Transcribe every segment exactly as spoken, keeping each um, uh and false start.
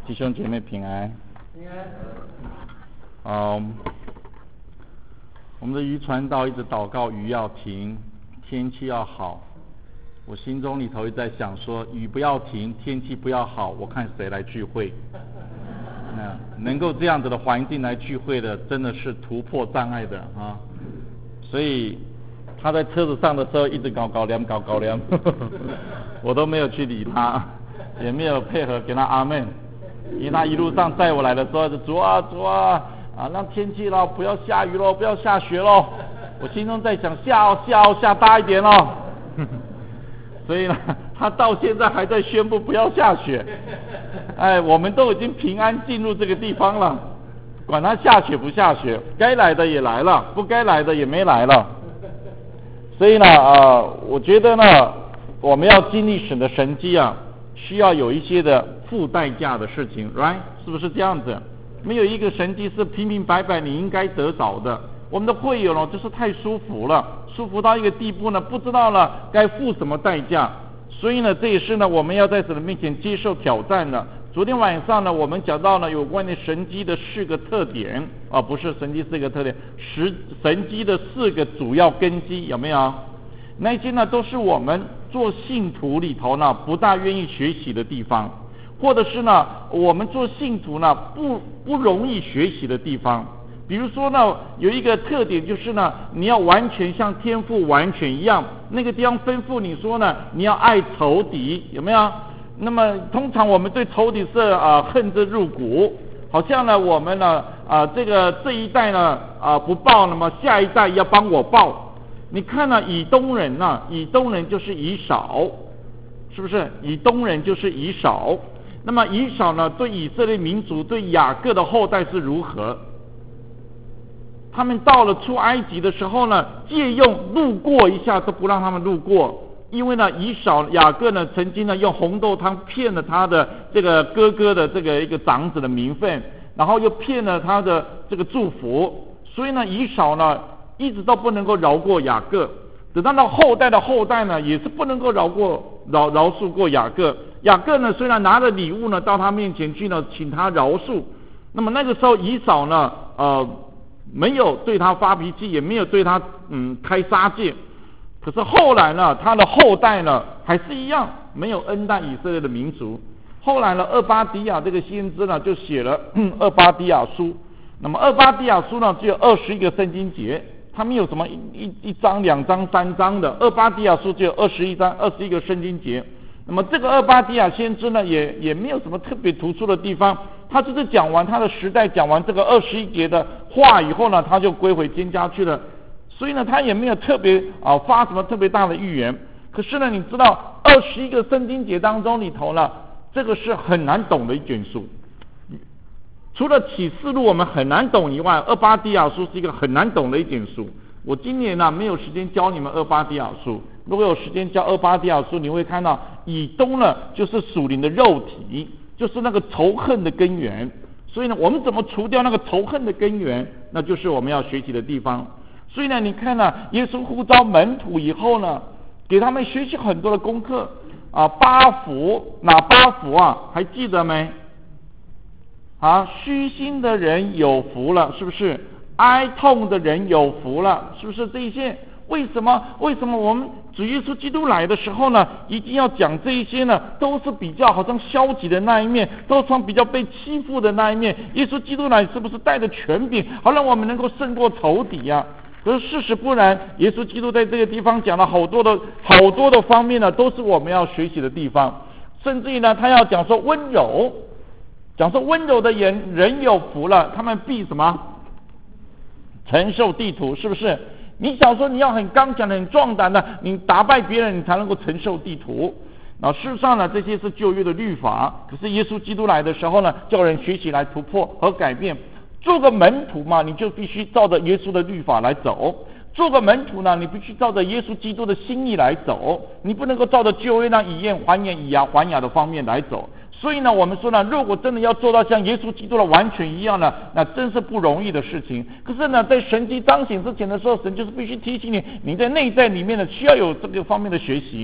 弟兄姐妹平安。 平安。 好，我们的渔传道一直祷告雨要停，天气要好。我心中里头一直在想说，雨不要停，天气不要好，我看谁来聚会。那能够这样子的环境来聚会的，真的是突破障碍的啊。所以他在车子上的时候一直搞搞亮搞搞亮，我都没有去理他，也没有配合给他阿们。因为他一路上载我来的时候就主啊主啊啊，让天气咯，不要下雨咯，不要下雪咯。我心中在想下哦下哦下大一点咯。所以呢，他到现在还在宣布不要下雪。哎，我们都已经平安进入这个地方了，管他下雪不下雪，该来的也来了，不该来的也没来了。所以呢，呃，我觉得呢，我们要经历神的神迹啊，需要有一些的付代价的事情 ，right？ 是不是这样子？没有一个神迹是平平白白你应该得着的。我们的会友呢，就是太舒服了，舒服到一个地步呢，不知道了该付什么代价。所以呢，这也是呢，我们要在神的面前接受挑战的。昨天晚上呢，我们讲到了有关于神迹的四个特点啊，不是神迹四个特点，十神迹的四个主要根基，有没有？那些呢，都是我们做信徒里头呢不大愿意学习的地方，或者是呢，我们做信徒呢不不容易学习的地方。比如说呢，有一个特点就是呢，你要完全像天父完全一样。那个地方吩咐你说呢，你要爱仇敌，有没有？那么通常我们对仇敌是啊、呃、恨之入骨，好像呢我们呢啊、呃、这个这一代呢啊、呃、不报，那么下一代要帮我报。你看呢，以东人呢、啊，以东人就是以扫，是不是？以东人就是以扫。那么以扫呢，对以色列民族，对雅各的后代是如何？他们到了出埃及的时候呢，借用路过一下都不让他们路过，因为呢，以扫雅各呢曾经呢用红豆汤骗了他的这个哥哥的这个一个长子的名分，然后又骗了他的这个祝福，所以呢，以扫呢一直都不能够饶过雅各。等到了后代的后代呢，也是不能够饶过饶饶恕过雅各。雅各呢虽然拿了礼物呢到他面前去呢，请他饶恕，那么那个时候以扫呢，呃。没有对他发脾气，也没有对他嗯开杀戒。可是后来呢，他的后代呢还是一样没有恩待以色列的民族。后来呢，俄巴底亚这个先知呢就写了俄巴底亚书。那么俄巴底亚书呢只有二十一个圣经节，它没有什么一一一章、两章、三章的。俄巴底亚书只有二十一章、二十一个圣经节。那么这个俄巴底亚先知呢，也也没有什么特别突出的地方。他就是讲完他的时代，讲完这个二十一节的话以后呢，他就归回监家去了。所以呢，他也没有特别啊发什么特别大的预言。可是呢，你知道二十一个圣经节当中里头呢，这个是很难懂的一卷书。除了启示录我们很难懂以外，俄巴底亚书是一个很难懂的一卷书。我今年呢没有时间教你们俄巴底亚书，如果有时间教俄巴底亚书，你会看到以东呢就是属灵的肉体。就是那个仇恨的根源，所以呢，我们怎么除掉那个仇恨的根源？那就是我们要学习的地方。所以呢，你看呢，耶稣呼召门徒以后呢，给他们学习很多的功课啊，八福哪八福啊？还记得没？啊，虚心的人有福了，是不是？哀痛的人有福了，是不是？这一些为什么？为什么我们主耶稣基督来的时候呢，一定要讲这一些呢？都是比较好像消极的那一面，都是比较被欺负的那一面。耶稣基督来是不是带着权柄，好让我们能够胜过仇敌啊？可是事实不然，耶稣基督在这个地方讲了好多的好多的方面呢，都是我们要学习的地方。甚至于呢，他要讲说温柔，讲说温柔的人人有福了，他们必什么？承受地土，是不是？你想说你要很刚强的、很壮胆的，你打败别人，你才能够承受地土。那事实上呢，这些是旧约的律法。可是耶稣基督来的时候呢，叫人学习来突破和改变。做个门徒嘛，你就必须照着耶稣的律法来走。做个门徒呢，你必须照着耶稣基督的心意来走，你不能够照着旧约那以眼还眼、以牙还牙的方面来走。所以呢，我们说呢，如果真的要做到像耶稣基督的完全一样呢，那真是不容易的事情。可是呢，在神迹彰显之前的时候，神就是必须提醒你，你在内在里面呢需要有这个方面的学习。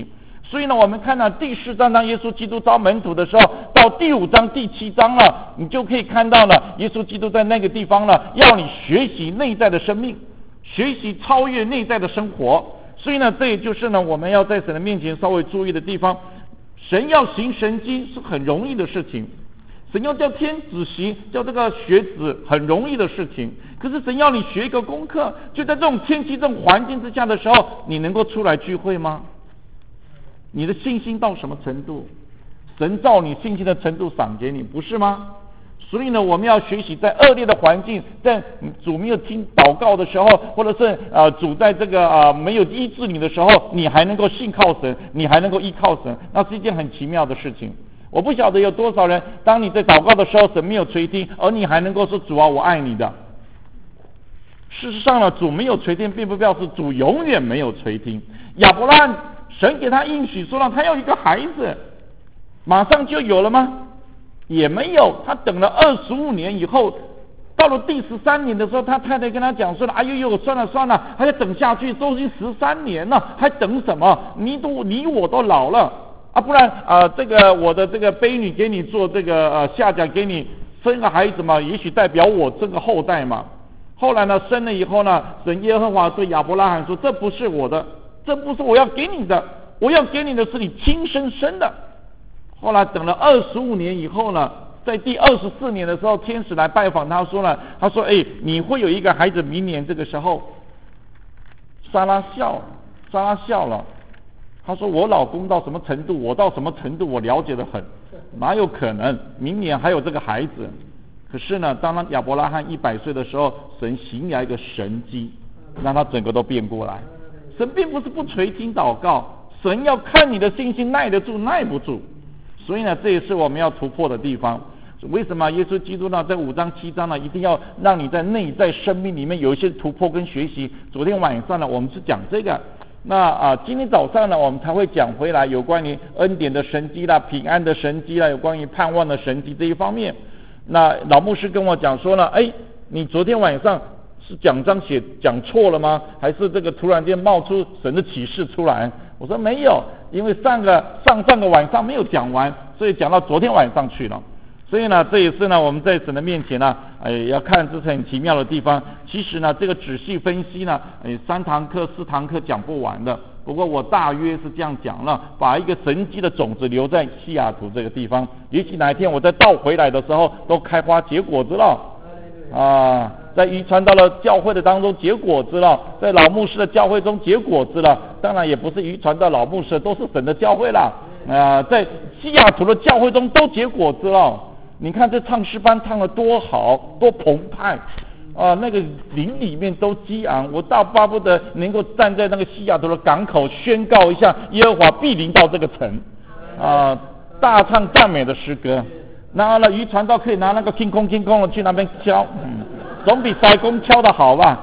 所以呢，我们看到第四章当耶稣基督招门徒的时候，到第五章、第七章了，你就可以看到了，耶稣基督在那个地方呢，要你学习内在的生命，学习超越内在的生活。所以呢，这也就是呢，我们要在神的面前稍微注意的地方。神要行神迹是很容易的事情，神要叫天子行，叫这个学子很容易的事情。可是神要你学一个功课，就在这种天气、这种环境之下的时候，你能够出来聚会吗？你的信心到什么程度？神照你信心的程度赏给你，不是吗？所以呢，我们要学习在恶劣的环境，在主没有听祷告的时候，或者是呃主在这个呃没有医治你的时候，你还能够信靠神，你还能够依靠神，那是一件很奇妙的事情。我不晓得有多少人，当你在祷告的时候，神没有垂听，而你还能够说主啊，我爱你的。事实上呢，主没有垂听，并不表示主永远没有垂听。亚伯拉罕，神给他应许说了，他要一个孩子，马上就有了吗？也没有，他等了二十五年以后，到了第十三年的时候，他太太跟他讲说了：“哎呦呦，算了算了，还要等下去，都已经十三年了，还等什么？你都你我都老了啊，不然啊、呃，这个我的这个婢女给你做这个呃下嫁，给你生个孩子嘛，也许代表我这个后代嘛。”后来呢，生了以后呢，神耶和华对亚伯拉罕说：“这不是我的，这不是我要给你的，我要给你的是你亲生生的。”后来等了二十五年以后呢，在第二十四年的时候，天使来拜访他说了，他说：“哎，你会有一个孩子，明年这个时候。”莎拉笑，莎拉笑了。他说：“我老公到什么程度，我到什么程度，我了解得很，哪有可能明年还有这个孩子？”可是呢，当他亚伯拉罕一百岁的时候，神行了一个神迹，让他整个都变过来。神并不是不垂听祷告，神要看你的信心耐得住耐不住。所以呢，这也是我们要突破的地方。为什么耶稣基督呢，在五章七章呢，一定要让你在内在生命里面有一些突破跟学习？昨天晚上呢，我们是讲这个。那啊，今天早上呢，我们才会讲回来有关于恩典的神迹啦、平安的神迹啦、有关于盼望的神迹这一方面。那老牧师跟我讲说呢，哎，你昨天晚上是讲章写讲错了吗？还是这个突然间冒出神的启示出来？我说没有，因为上个上上个晚上没有讲完，所以讲到昨天晚上去了。所以呢，这也是呢我们在神的面前呢，哎，要看这是很奇妙的地方。其实呢，这个仔细分析呢，哎，三堂课四堂课讲不完的。不过我大约是这样讲了，把一个神迹的种子留在西雅图这个地方，也许哪一天我再倒回来的时候，都开花结果子了。啊，在遗传到了教会的当中结果子了，在老牧师的教会中结果子了。当然也不是遗传到老牧师，都是神的教会啦。啊，在西雅图的教会中都结果子了。你看这唱诗班唱得多好，多澎湃啊！那个灵里面都激昂，我大巴不得能够站在那个西雅图的港口宣告一下，耶和华必临到这个城啊！大唱赞美的诗歌。然后呢，渔船到可以拿那个天空天空的去那边敲，嗯，总比塞工敲的好吧？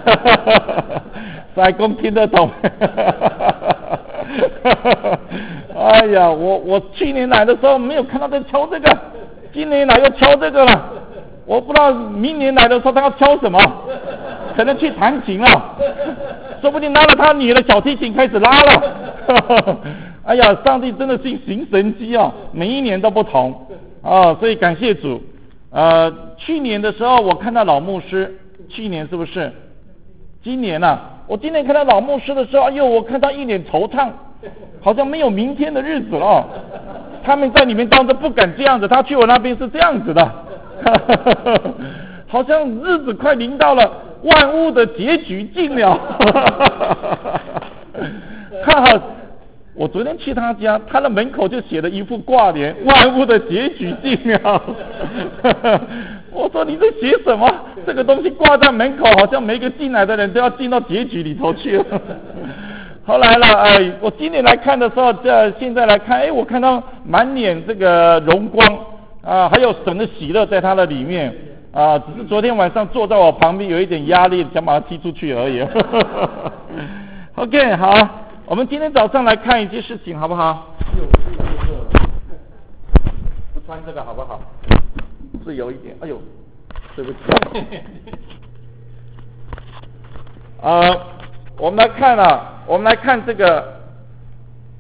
塞工听得懂。哎呀，我我去年来的时候没有看到在敲这个，今年来又敲这个了。我不知道明年来的时候他要敲什么，可能去弹琴了，说不定拿了他女儿的小提琴开始拉了。哎呀，上帝真的是行神迹啊，每一年都不同啊，所以感谢主。呃，去年的时候我看到老牧师，去年是不是？今年啊，我今年看到老牧师的时候，哎呦，我看他一脸惆怅，好像没有明天的日子了。他们在里面当着不敢这样子，他去我那边是这样子的，好像日子快临到了，万物的结局近了。看好，我昨天去他家，他的门口就写了一副挂联，万物的结局近了。我说你在写什么？这个东西挂在门口，好像每个进来的人都要进到结局里头去了。后来了，哎，我今年来看的时候，这现在来看，哎，我看到满脸这个荣光啊，还有神的喜乐在他的里面啊，只是昨天晚上坐在我旁边有一点压力，想把他踢出去而已。OK， 好，我们今天早上来看一件事情，好不好？不穿这个好不好？自由一点。哎呦，对不起。呃，我们来看啊，我们来看这个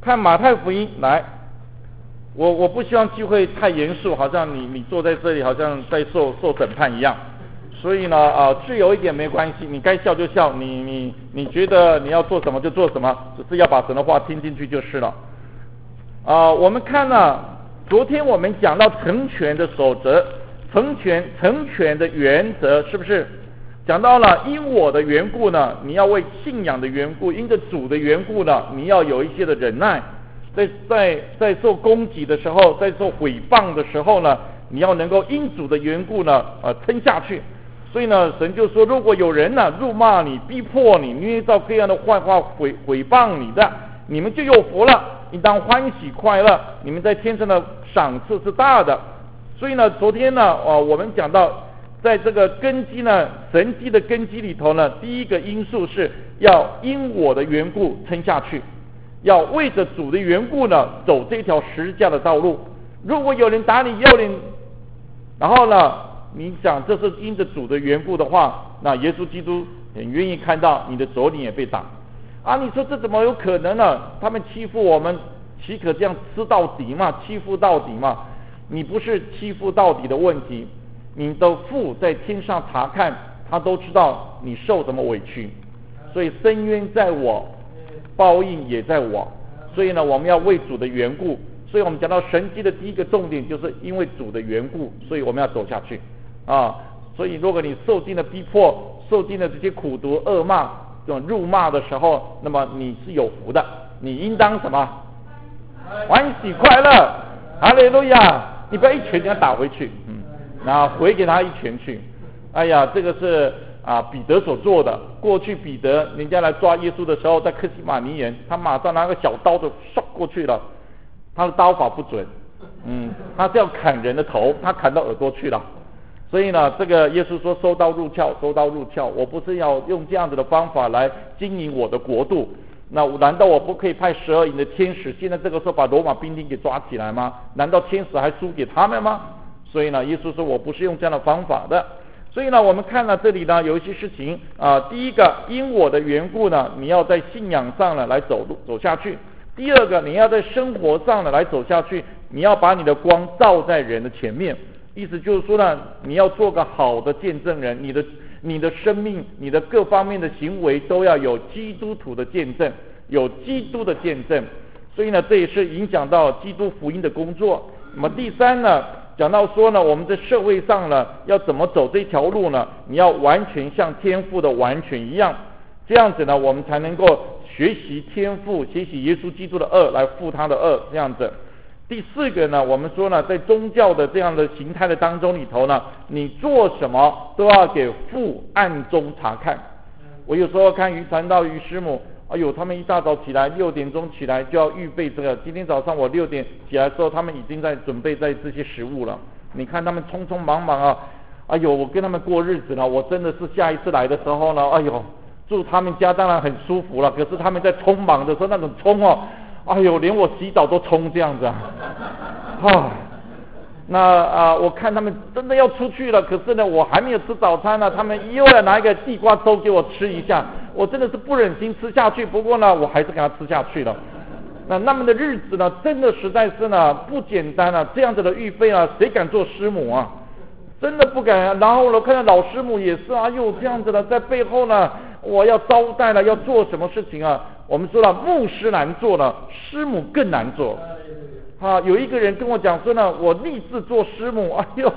看马太福音来，我我不希望聚会太严肃，好像你你坐在这里好像在受受审判一样。所以呢，啊、呃，自由一点没关系，你该笑就笑，你你你觉得你要做什么就做什么，只是要把神的话听进去就是了。啊、呃，我们看了，昨天我们讲到成全的守则，成全成全的原则，是不是？讲到了因我的缘故呢，你要为信仰的缘故，因着主的缘故呢，你要有一些的忍耐，在在在受攻击的时候，在受毁谤的时候呢，你要能够因主的缘故呢，呃，撑下去。所以呢，神就说，如果有人呢辱骂你、逼迫你、捏造各样的坏话毁毁谤你的，你们就有福了，应当欢喜快乐，你们在天上的赏赐是大的。所以呢，昨天呢，呃，我们讲到，在这个根基呢，神基的根基里头呢，第一个因素是要因我的缘故撑下去，要为着主的缘故呢，走这条十字架的道路。如果有人打你要你，然后呢，你想这是因着主的缘故的话，那耶稣基督很愿意看到你的左脸也被打啊！你说这怎么有可能呢？他们欺负我们，岂可这样吃到底嘛？欺负到底嘛？你不是欺负到底的问题，你的父在天上查看，他都知道你受什么委屈，所以深渊在我，报应也在我。所以呢，我们要为主的缘故，所以我们讲到神迹的第一个重点，就是因为主的缘故，所以我们要走下去啊。所以如果你受尽了逼迫，受尽了这些苦毒、恶骂、这种辱骂的时候，那么你是有福的，你应当什么？欢喜快乐，哈利路亚！你不要一拳给他打回去，嗯，然后回给他一拳去。哎呀，这个是啊彼得所做的。过去彼得人家来抓耶稣的时候，在客西马尼园，他马上拿个小刀就唰过去了。他的刀法不准，嗯，他是要砍人的头，他砍到耳朵去了。所以呢，这个耶稣说收刀入鞘，收刀入鞘。我不是要用这样子的方法来经营我的国度。那难道我不可以派十二营的天使，现在这个时候把罗马兵丁给抓起来吗？难道天使还输给他们吗？所以呢，耶稣说我不是用这样的方法的。所以呢，我们看了这里呢，有一些事情啊、呃，第一个，因我的缘故呢，你要在信仰上呢来走路走下去；第二个，你要在生活上呢来走下去，你要把你的光照在人的前面。意思就是说呢，你要做个好的见证人，你的你的生命、你的各方面的行为都要有基督徒的见证，有基督的见证。所以呢，这也是影响到基督福音的工作。那么第三呢，讲到说呢，我们在社会上呢，要怎么走这条路呢？你要完全像天父的完全一样，这样子呢，我们才能够学习天父，学习耶稣基督的恶，来负他的恶，这样子。第四个呢，我们说呢，在宗教的这样的形态的当中里头呢，你做什么都要给父暗中查看。我有时候看于传道于师母，哎呦，他们一大早起来，六点钟起来就要预备这个。今天早上我六点起来之后，他们已经在准备在这些食物了。你看他们匆匆忙忙啊，哎呦，我跟他们过日子了。我真的是下一次来的时候呢，哎呦，住他们家当然很舒服了。可是他们在匆忙的时候，那种匆哦。哎呦，连我洗澡都冲这样子啊！啊，那啊，我看他们真的要出去了，可是呢，我还没有吃早餐呢，他们又要拿一个地瓜粥给我吃一下，我真的是不忍心吃下去。不过呢，我还是给他吃下去了。那他们的日子呢，真的实在是呢不简单啊！这样子的预备啊，谁敢做师母啊？真的不敢啊！然后我看到老师母也是，哎呦，这样子的，在背后呢，我要招待了，要做什么事情啊？我们说了，牧师难做了，师母更难做。啊，有一个人跟我讲说呢，我立志做师母。哎呦，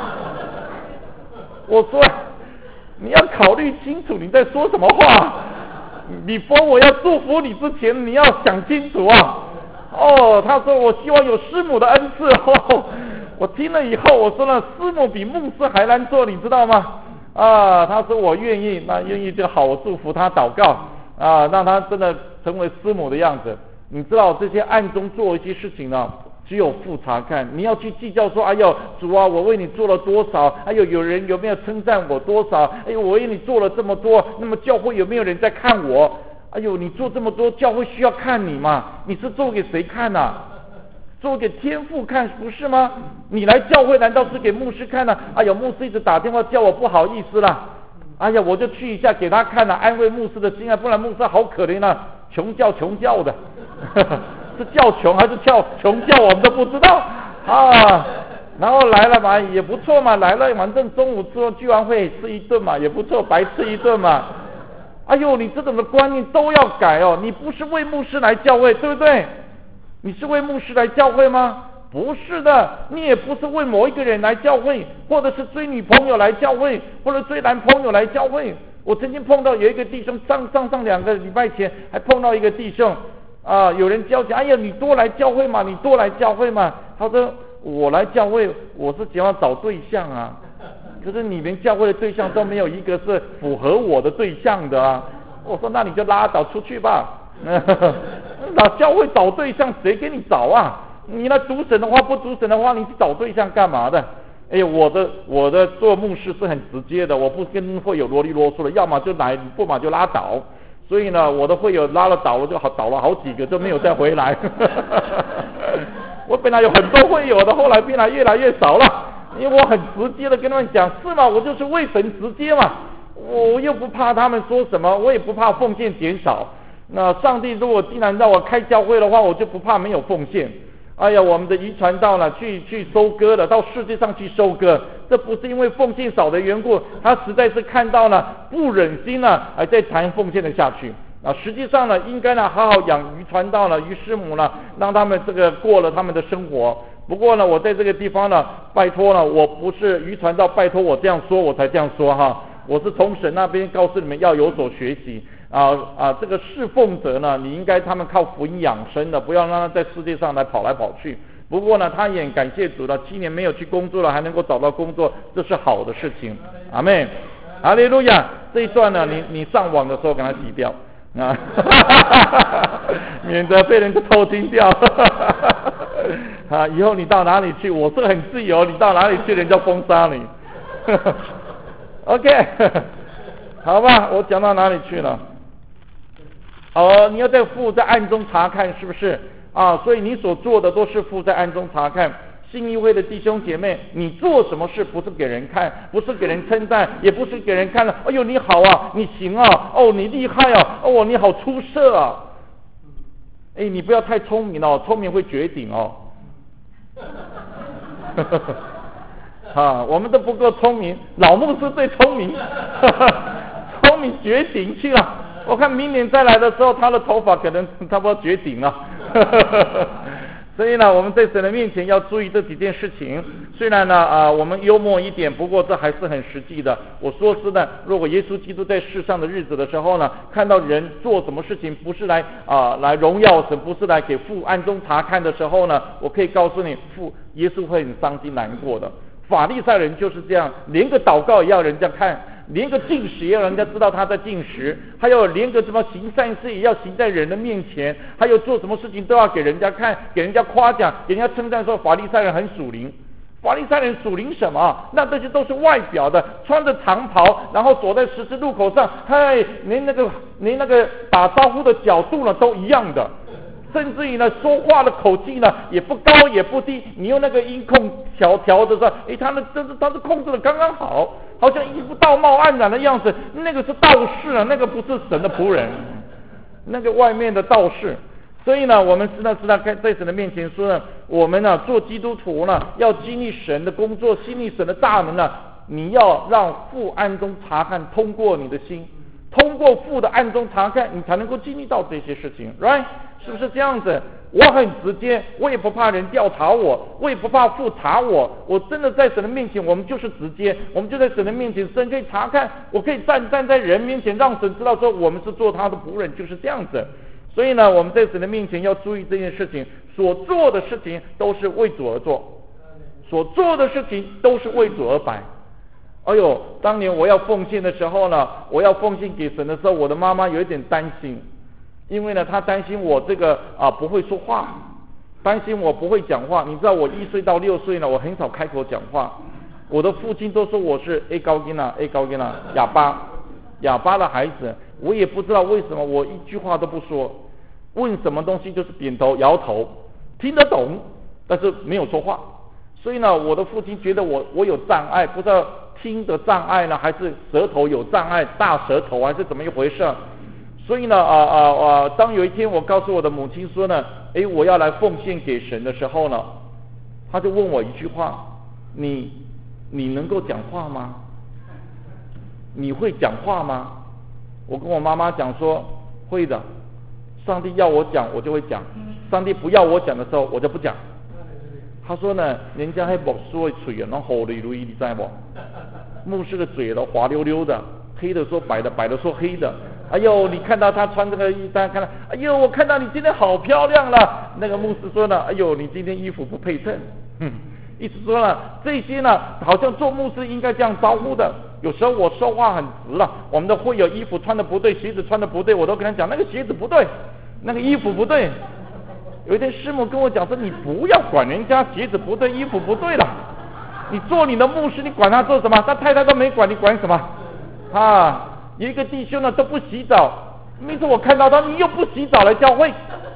我说你要考虑清楚你在说什么话。你说我要祝福你之前，你要想清楚啊。哦，他说我希望有师母的恩赐。哦，我听了以后，我说呢，师母比牧师还难做，你知道吗？啊，他说我愿意，那愿意就好，我祝福他，祷告。啊，让他真的成为师母的样子。你知道这些暗中做一些事情呢，只有父查看。你要去计较说，哎呦，主啊，我为你做了多少？哎呦，有人有没有称赞我多少？哎呦，我为你做了这么多，那么教会有没有人在看我？哎呦，你做这么多，教会需要看你吗？你是做给谁看啊？做给天父看，不是吗？你来教会难道是给牧师看呢？哎呦，牧师一直打电话叫我，不好意思啦。哎呀，我就去一下给他看了，安慰牧师的心啊，不然牧师好可怜啊，穷叫穷叫的。 是叫穷还是叫穷叫我们都不知道啊。然后来了嘛，也不错嘛，来了反正中午之后聚完会吃一顿嘛，也不错，白吃一顿嘛。哎呦，你这种的观念都要改哦！你不是为牧师来教会，对不对？你是为牧师来教会吗？不是的，你也不是为某一个人来教会，或者是追女朋友来教会，或者追男朋友来教会。我曾经碰到有一个弟兄，上上上两个礼拜前还碰到一个弟兄啊，有人教讲，哎呀，你多来教会嘛，你多来教会嘛。他说我来教会，我是想要找对象啊，可是你连教会的对象都没有一个是符合我的对象的啊。我说那你就拉倒出去吧，找教会找对象谁给你找啊？你来读神的话，不读神的话，你去找对象干嘛的？哎，我的我的做牧师是很直接的，我不跟会友啰里啰嗦的，要么就来，不嘛就拉倒。所以呢，我的会友拉了倒了就好，倒了好几个，就没有再回来。我本来有很多会友的，后来变得越来越少了，因为我很直接的跟他们讲，是吗？我就是为神直接嘛，我又不怕他们说什么，我也不怕奉献减少。那上帝如果既然让我开教会的话，我就不怕没有奉献。哎呀，我们的遗传到了去去收割了，到世界上去收割，这不是因为奉献少的缘故，他实在是看到了不忍心呢，还在谈奉献的下去啊。实际上呢，应该呢好好养渔传道了、渔师母呢，让他们这个过了他们的生活。不过呢，我在这个地方呢，拜托了，我不是渔传道，拜托我这样说，我才这样说哈。我是从神那边告诉你们要有所学习。啊啊！这个侍奉者呢，你应该他们靠福音养生的，不要让他在世界上来跑来跑去。不过呢，他也很感谢主了，七年没有去工作了，还能够找到工作，这是好的事情。阿们，哈利路亚！这一段呢，你你上网的时候给他洗掉啊，免得被人家偷听掉。啊，以后你到哪里去，我是很自由，你到哪里去，人家封杀你。OK， 好吧，我讲到哪里去了？哦，你要在父在暗中查看，是不是啊？所以你所做的都是父在暗中查看。信义会的弟兄姐妹，你做什么事不是给人看，不是给人称赞，也不是给人看了，哎呦你好啊，你行啊，哦你厉害啊，哦你好出色啊。哎，你不要太聪明哦，聪明会绝顶哦。啊，我们都不够聪明，老牧师最聪明，聪明绝顶去了。我看明年再来的时候，他的头发可能差不多绝顶了。所以呢，我们在神的面前要注意这几件事情。虽然呢，啊、呃，我们幽默一点，不过这还是很实际的。我说是呢，如果耶稣基督在世上的日子的时候呢，看到人做什么事情不是来啊、呃、来荣耀神，不是来给父暗中查看的时候呢，我可以告诉你，父耶稣会很伤心难过的。法利赛人就是这样，连个祷告也要人家看，连个进食也要人家知道他在进食，还有连个什么行善事也要行在人的面前，还有做什么事情都要给人家看，给人家夸奖，给人家称赞说法利赛人很属灵。法利赛人属灵什么？那这些都是外表的，穿着长袍，然后走在十字路口上，嗨，连那个连那个打招呼的角度呢都一样的。甚至于呢，说话的口气呢也不高也不低，你用那个音控调调的时候，诶，他的这是他是控制的刚刚好，好像一副道貌岸然的样子，那个是道士啊，那个不是神的仆人，那个外面的道士。所以呢，我们知道知道在神的面前说呢，我们呢做基督徒呢，要经历神的工作，经历神的大能呢，你要让父暗中查看，通过你的心，通过父的暗中查看，你才能够经历到这些事情 ，right？是不是这样子？我很直接，我也不怕人调查我，我也不怕父查我。我真的在神的面前，我们就是直接，我们就在神的面前，神可以查看，我可以站站在人面前，让神知道说我们是做他的仆人，就是这样子。所以呢，我们在神的面前要注意这件事情，所做的事情都是为主而做，所做的事情都是为主而摆。哎呦，当年我要奉献的时候呢，我要奉献给神的时候，我的妈妈有一点担心。因为呢，他担心我这个啊不会说话，担心我不会讲话。你知道我一岁到六岁呢，我很少开口讲话。我的父亲都说我是 A 高音啊 ，A 高音啊，哑巴，哑巴的孩子。我也不知道为什么，我一句话都不说，问什么东西就是点头摇头，听得懂，但是没有说话。所以呢，我的父亲觉得我我有障碍，不知道听的障碍呢，还是舌头有障碍，大舌头还是怎么一回事。所以呢，啊啊啊！当有一天我告诉我的母亲说呢， 哎，我要来奉献给神的时候呢，他就问我一句话：你你能够讲话吗？你会讲话吗？我跟我妈妈讲说会的，上帝要我讲我就会讲，上帝不要我讲的时候我就不讲。他说呢，人家那牧师的嘴啊，那好累累，你知道不？牧师的嘴都滑溜溜的，黑的说白的，白的说黑的。哎呦，你看到他穿这个衣，大家看到，哎呦，我看到你今天好漂亮了。那个牧师说呢，哎呦，你今天衣服不配衬。哼，意思说呢，这些呢，好像做牧师应该这样招呼的。有时候我说话很直了，我们的会有衣服穿的不对，鞋子穿的不对，我都跟他讲那个鞋子不对，那个衣服不对。有一天师母跟我讲说，你不要管人家鞋子不对，衣服不对了，你做你的牧师，你管他做什么？他太太都没管，你管什么？啊！有一个弟兄呢都不洗澡，每次我看到他，你又不洗澡来教会。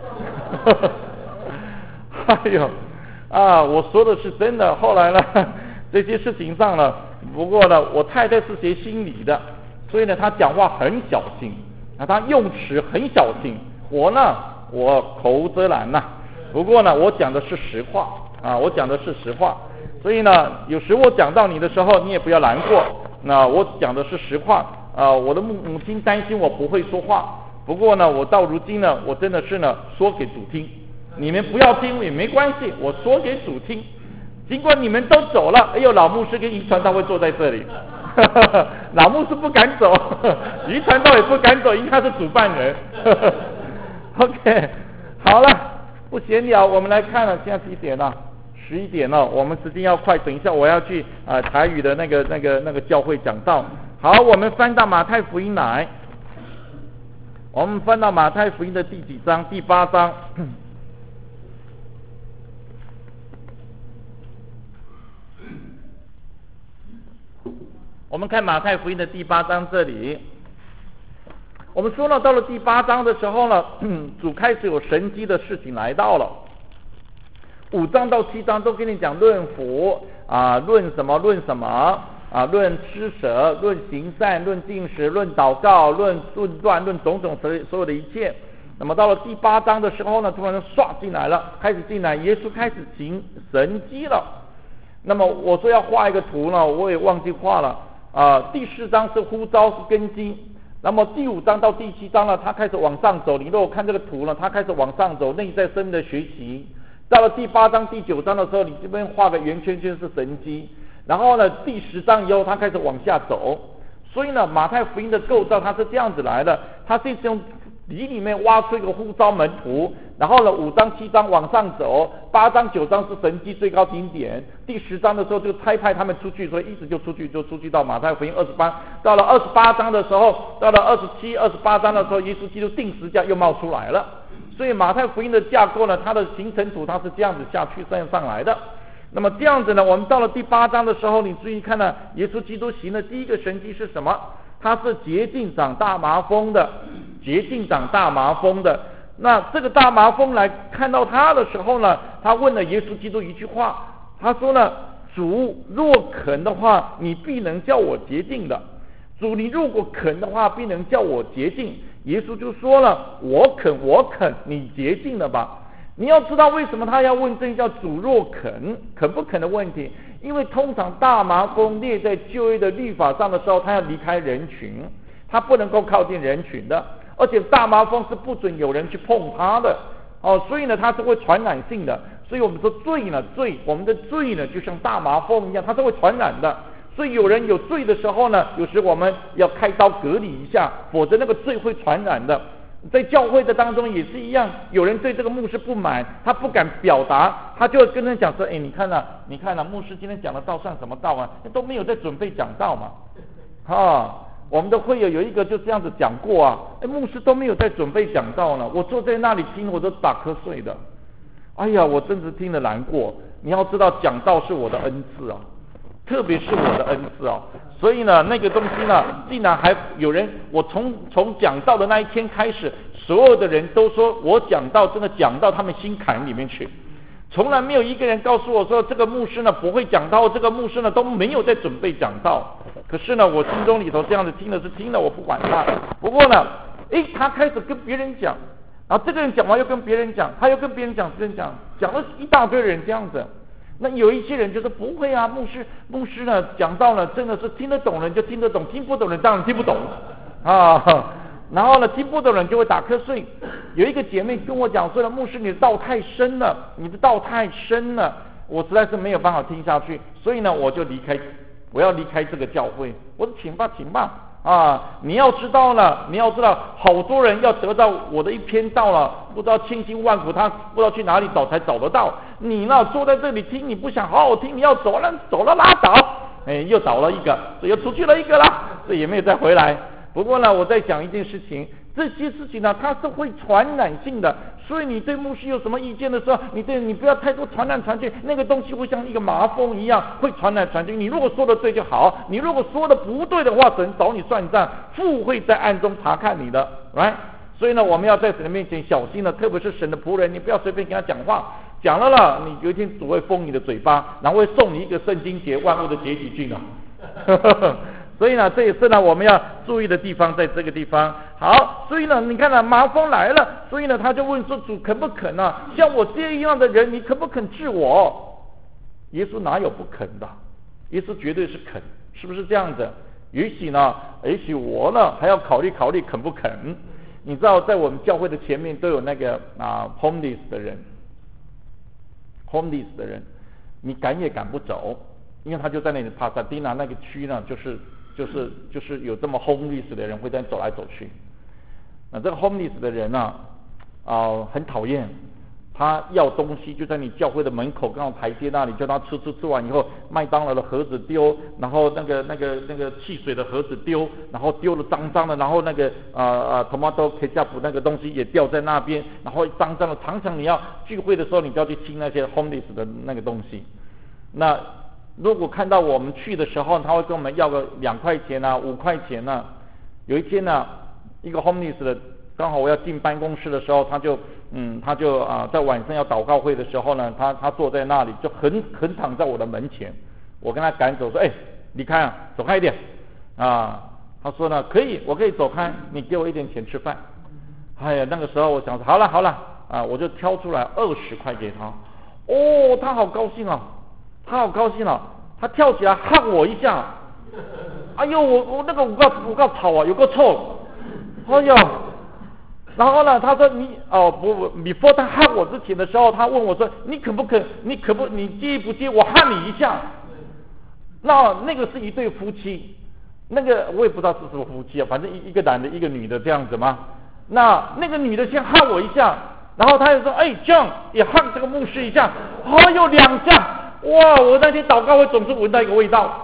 哎呦，啊，我说的是真的。后来呢，这些事情上呢，不过呢，我太太是学心理的，所以呢，她讲话很小心，啊，她用词很小心。我呢，我口无遮拦呐，不过呢，我讲的是实话啊，我讲的是实话。所以呢，有时我讲到你的时候，你也不要难过。那我讲的是实话。啊、呃，我的母母亲担心我不会说话，不过呢，我到如今呢，我真的是呢说给主听，你们不要听也没关系，我说给主听。尽管你们都走了，哎呦，老牧师跟遗传道会坐在这里，老牧师不敢走，遗传道也不敢走，因为他是主办人。OK， 好了，不闲聊，我们来看了，现在几点了？十一点了，我们时间要快，等一下我要去啊、呃、台语的那个那个那个教会讲道。好，我们翻到马太福音来，我们翻到马太福音的第几章？第八章。我们看马太福音的第八章这里，我们说了，到了第八章的时候呢，主开始有神迹的事情来到了。五章到七章都跟你讲论福啊，论什么论什么。啊，论施舍，论行善，论进食，论祷告，论论断，论种种所有的一切。那么到了第八章的时候呢，突然刷进来了，开始进来，耶稣开始行神迹了。那么我说要画一个图呢，我也忘记画了啊、呃。第四章是呼召是根基，那么第五章到第七章呢，他开始往上走。你如果看这个图呢，他开始往上走，内在生命的学习。到了第八章、第九章的时候，你这边画个圆圈圈是神迹。然后呢，第十章以后，他开始往下走。所以呢，马太福音的构造它是这样子来的，它是从里里面挖出一个呼召门徒，然后呢，五章、七章往上走，八章、九章是神迹最高顶点，第十章的时候就差派他们出去，所以一直就出去，就出去到马太福音二十八，到了二十八章的时候，到了二十七、二十八章的时候，耶稣基督定十架又冒出来了。所以马太福音的架构呢，它的形成图它是这样子下去这样上来的。那么这样子呢，我们到了第八章的时候，你注意看呢，耶稣基督行的第一个神迹是什么？他是洁净长大麻风的，洁净长大麻风的。那这个大麻风来看到他的时候呢，他问了耶稣基督一句话，他说呢：主若肯的话，你必能叫我洁净的。主，你如果肯的话，必能叫我洁净。耶稣就说了：我肯，我肯，你洁净了吧。你要知道为什么他要问这叫主若肯肯不肯的问题，因为通常大麻风列在旧约的律法上的时候，他要离开人群，他不能够靠近人群的，而且大麻风是不准有人去碰他的哦，所以呢它是会传染性的。所以我们说罪呢罪，我们的罪呢就像大麻风一样，它是会传染的。所以有人有罪的时候呢，有时我们要开刀隔离一下，否则那个罪会传染的。在教会的当中也是一样，有人对这个牧师不满，他不敢表达，他就会跟人讲说：哎，你看啊，你看啊，牧师今天讲的道算什么道啊？都没有在准备讲道嘛。啊，我们的会友有一个就这样子讲过啊，哎，牧师都没有在准备讲道呢，我坐在那里听，我都打瞌睡的。哎呀，我真是听得难过。你要知道，讲道是我的恩赐啊，特别是我的恩赐啊。所以呢，那个东西呢，竟然还有人，我从从讲道的那一天开始，所有的人都说我讲道真的讲到他们心坎里面去，从来没有一个人告诉我说这个牧师呢不会讲道，这个牧师呢都没有在准备讲道。可是呢，我心中里头这样子听的是听了，我不管他。不过呢，诶，他开始跟别人讲， 然后这个人讲完又跟别人讲，他又跟别人讲，别人讲，讲了一大堆人这样子。那有一些人就是不会啊，牧师牧师呢讲到了真的是听得懂人就听得懂，听不懂人当然听不懂啊。然后呢，听不懂人就会打瞌睡。有一个姐妹跟我讲说了，牧师你的道太深了，你的道太深了，我实在是没有办法听下去，所以呢我就离开，我要离开这个教会。我说请吧请吧啊，你要知道了，你要知道好多人要得到我的一篇道了，不知道千辛万苦他不知道去哪里找才找得到。你呢坐在这里听，你不想好好听，你要走了走了拉倒，哎又倒了一个，所以又出去了一个啦，所以也没有再回来。不过呢我在讲一件事情，这些事情呢它是会传染性的，所以你对牧师有什么意见的时候，你对你不要太多传来传去，那个东西会像一个麻风一样会传来传去。你如果说的对就好，你如果说的不对的话，神找你算账，父会在暗中查看你的 right？ 所以呢我们要在神的面前小心的，特别是神的仆人，你不要随便跟他讲话，讲了了你有一天主会封你的嘴巴，然后会送你一个圣经节万物的结局句呢所以呢这也是呢我们要注意的地方，在这个地方。好，所以呢你看了麻风来了，所以呢他就问说，主肯不肯啊？像我这样的人，你肯不肯治我？耶稣哪有不肯的？耶稣绝对是肯，是不是这样子？也许呢也许我呢还要考虑考虑肯不肯。你知道在我们教会的前面都有那个啊 homeless 的人 homeless 的人，你赶也赶不走，因为他就在那里帕萨蒂娜那个区呢，就是就是就是有这么 homeless 的人会在走来走去。那这个 homeless 的人呢、啊，啊、呃、很讨厌，他要东西就在你教会的门口，刚好台阶那里，叫他吃吃吃完以后，麦当劳的盒子丢，然后那个那个那个汽水的盒子丢，然后丢了脏脏的，然后那个呃呃 tomato ketchup 那个东西也掉在那边，然后脏脏的，常常你要聚会的时候，你就要去清那些 homeless 的那个东西。那如果看到我们去的时候，他会跟我们要个两块钱啊、五块钱啊。有一天呢、啊，一个 homeless 的，刚好我要进办公室的时候，他就嗯，他就啊，在晚上要祷告会的时候呢，他他坐在那里，就横横躺在我的门前。我跟他赶走，说：“哎，离开啊，走开一点啊。”他说呢：“可以，我可以走开，你给我一点钱吃饭。”哎呀，那个时候我想说，好了好了啊，我就挑出来二十块给他。哦，他好高兴啊！他好高兴啊！他跳起来喊我一下，哎呦，我我那个五个五个草啊，有个臭，哎呦！然后呢，他说你哦不不 ，before 他喊我之前的时候，他问我说你肯不肯，你可不你介意不介意我喊你一下？那那个是一对夫妻，那个我也不知道是什么夫妻啊，反正一一个男的，一个女的这样子嘛。那那个女的先喊我一下，然后他就说，哎 ，John 也喊这个牧师一下，哎呦两下。哇！我那天祷告会总是闻到一个味道，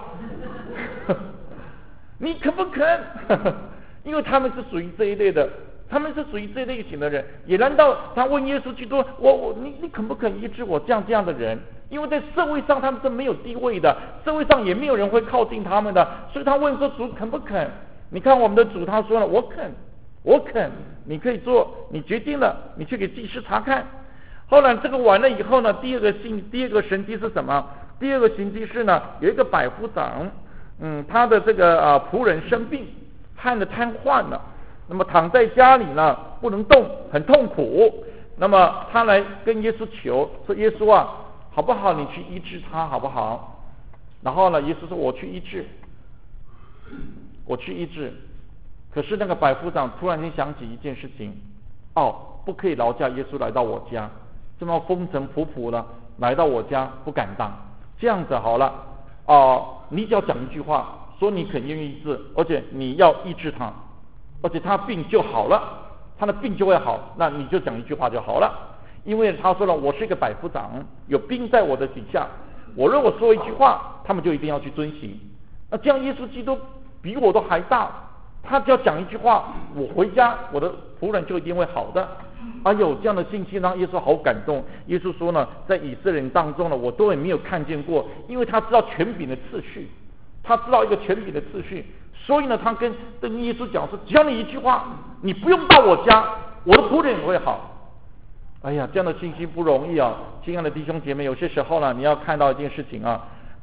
你肯不肯？因为他们是属于这一类的，他们是属于这类型的人。也难道他问耶稣基督，我我你你肯不肯医治我这样这样的人？因为在社会上他们是没有地位的，社会上也没有人会靠近他们的，所以他问说主肯不肯？你看我们的主他说了，我肯，我肯，你可以做，你决定了，你去给祭司查看。后来这个完了以后呢，第二个信，第二个神迹是什么？第二个神迹是呢，有一个百夫长，嗯，他的这个啊仆人生病，瘫了瘫痪了，那么躺在家里呢，不能动，很痛苦。那么他来跟耶稣求，说耶稣啊，好不好？你去医治他，好不好？然后呢，耶稣说我去医治，我去医治。可是那个百夫长突然间想起一件事情，哦，不可以劳驾耶稣来到我家。这么风尘仆仆的来到我家，不敢当。这样子好了，哦、呃，你只要讲一句话，说你肯愿意医治，而且你要医治他，而且他病就好了，他的病就会好，那你就讲一句话就好了。因为他说了，我是一个百夫长，有兵在我的底下，我如果说一句话，他们就一定要去遵行。那这样耶稣基督比我都还大，他只要讲一句话，我回家我的仆人就一定会好的。哎呦，这样的信息让耶稣好感动。耶稣说呢，在以色列人当中呢，我都也没有看见过，因为他知道权柄的次序，他知道一个权柄的次序，所以呢，他跟跟耶稣讲说，只要你一句话，你不用到我家，我的仆人也会好。哎呀，这样的信息不容易啊，亲爱的弟兄姐妹，有些时候呢，你要看到一件事情啊，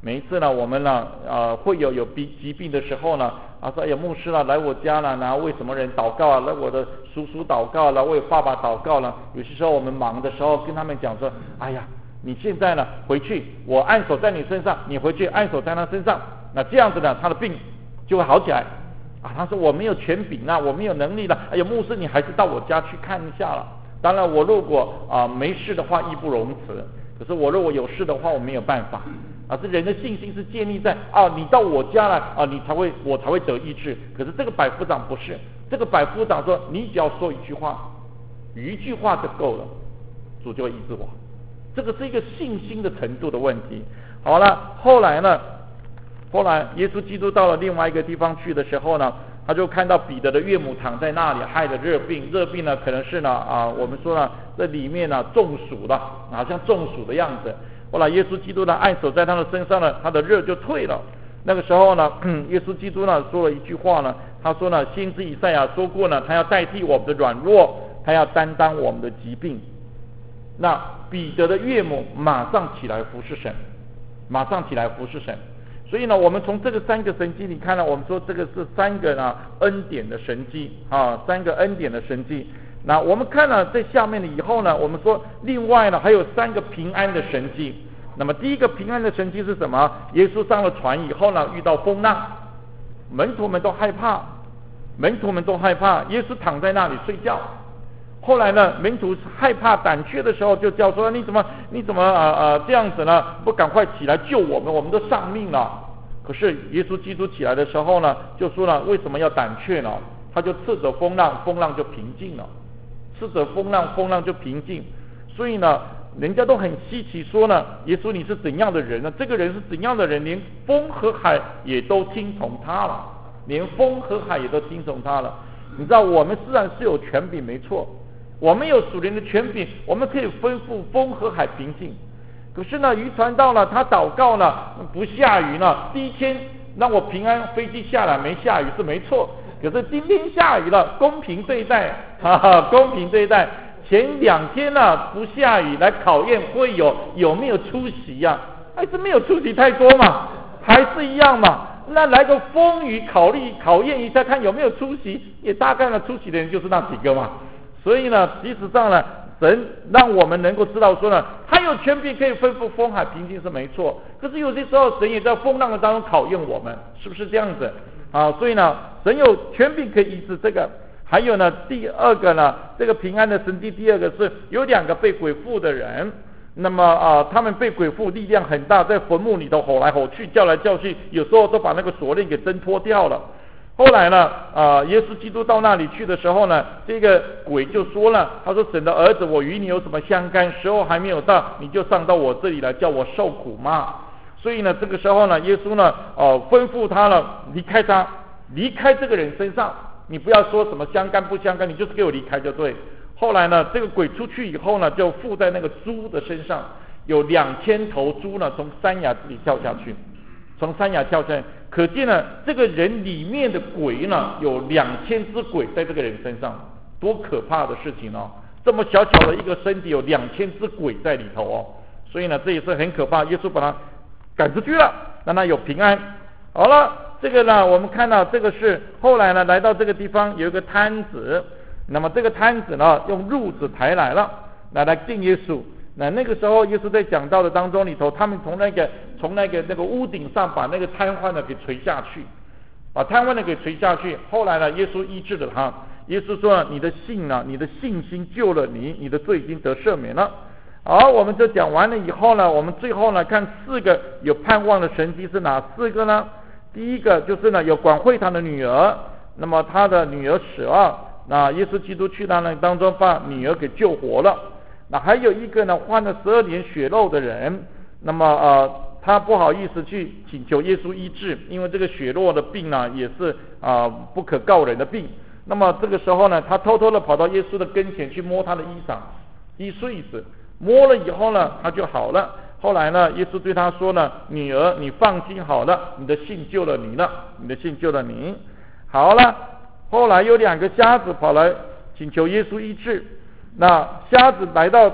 每一次呢，我们呢，呃，会有有病疾病的时候呢，啊，说有牧师了来我家了，然后为什么人祷告啊？来我的叔叔祷告了，为爸爸祷告了。有些时候我们忙的时候，跟他们讲说，哎呀，你现在呢回去，我按手在你身上，你回去按手在他身上，那这样子呢，他的病就会好起来。啊，他说我没有权柄啊，我没有能力了。哎呀，牧师你还是到我家去看一下了。当然，我如果啊没事的话，义不容辞。可是我如果有事的话，我没有办法。啊，这人的信心是建立在啊，你到我家来啊，你才会我才会得医治。可是这个百夫长不是，这个百夫长说，你只要说一句话，一句话就够了，主就会医治我。这个是一个信心的程度的问题。好了，后来呢？后来耶稣基督到了另外一个地方去的时候呢，他就看到彼得的岳母躺在那里，害了热病。热病呢，可能是呢啊，我们说呢，这里面呢中暑了，好像中暑的样子。后来耶稣基督呢按手在他的身上呢，他的热就退了。那个时候呢，耶稣基督呢说了一句话呢，他说呢，先知以赛亚说过呢，他要代替我们的软弱，他要担当我们的疾病。那彼得的岳母马上起来服侍神，马上起来服侍神。所以呢，我们从这个三个神迹里看呢，我们说这个是三个呢恩典的神迹啊，三个恩典的神迹。那我们看了在下面的以后呢，我们说另外呢还有三个平安的神迹。那么第一个平安的神迹是什么？耶稣上了船以后呢，遇到风浪，门徒们都害怕，门徒们都害怕，耶稣躺在那里睡觉。后来呢，门徒害怕胆怯的时候，就叫说：“你怎么你怎么呃呃这样子呢？不赶快起来救我们？我们都丧命了。”可是耶稣基督起来的时候呢，就说了：“为什么要胆怯呢？”他就斥责风浪，风浪就平静了；斥责风浪，风浪就平静。所以呢，人家都很稀奇说呢：“耶稣你是怎样的人呢？这个人是怎样的人？连风和海也都听从他了，连风和海也都听从他了。”你知道，我们虽然是有权柄，没错。我们有属灵的权柄，我们可以吩咐风和海平静。可是呢，渔传道呢，他祷告呢，不下雨呢。第一天让我平安飞机下来，没下雨是没错。可是今天下雨了，公平对待，哈哈，公平对待。前两天呢不下雨，来考验会有有没有出席呀、啊？还是没有出席太多嘛？还是一样嘛？那来个风雨考虑考验一下，看有没有出席，也大概呢出席的人就是那几个嘛。所以呢，其实上呢，神让我们能够知道说呢，他有权柄可以吩咐风海平静是没错。可是有些时候，神也在风浪的当中考验我们，是不是这样子？啊，所以呢，神有权柄可以医治这个。还有呢，第二个呢，这个平安的神迹，第二个是有两个被鬼附的人，那么啊、呃，他们被鬼附力量很大，在坟墓里头吼来吼去，叫来叫去，有时候都把那个锁链给挣脱掉了。后来呢，啊、呃，耶稣基督到那里去的时候呢，这个鬼就说了，他说：“神的儿子，我与你有什么相干？时候还没有到，你就上到我这里来，叫我受苦吗？”所以呢，这个时候呢，耶稣呢，哦、呃，吩咐他了，离开他，离开这个人身上，你不要说什么相干不相干，你就是给我离开就对。后来呢，这个鬼出去以后呢，就附在那个猪的身上，有两千头猪呢，从山崖这里跳下去。从山崖跳下来，可见呢，这个人里面的鬼呢，有两千只鬼在这个人身上，多可怕的事情哦！这么小小的一个身体，有两千只鬼在里头哦，所以呢，这也是很可怕。耶稣把他赶出去了，让他有平安。好了，这个呢，我们看到这个是后来呢，来到这个地方有一个摊子，那么这个摊子呢，用褥子抬来了，来来敬耶稣。那那个时候，耶稣在讲道的当中里头，他们从那个从那个那个屋顶上把那个瘫痪的给垂下去，把瘫痪的给垂下去。后来呢，耶稣医治了他。耶稣说：“你的信呢，你的信心救了你，你的罪已经得赦免了。”好，我们就讲完了以后呢，我们最后呢看四个有盼望的神迹是哪四个呢？第一个就是呢，有管会堂的女儿，那么她的女儿死了，那耶稣基督去到那当中把女儿给救活了。那还有一个呢，患了十二年血漏的人，那么呃，他不好意思去请求耶稣医治，因为这个血漏的病呢，也是啊、呃、不可告人的病。那么这个时候呢，他偷偷的跑到耶稣的跟前去摸他的衣裳，一试一试，摸了以后呢，他就好了。后来呢，耶稣对他说呢：“女儿，你放心好了，你的信救了你了，你的信救了你。”好了，后来有两个瞎子跑来请求耶稣医治。那瞎子来到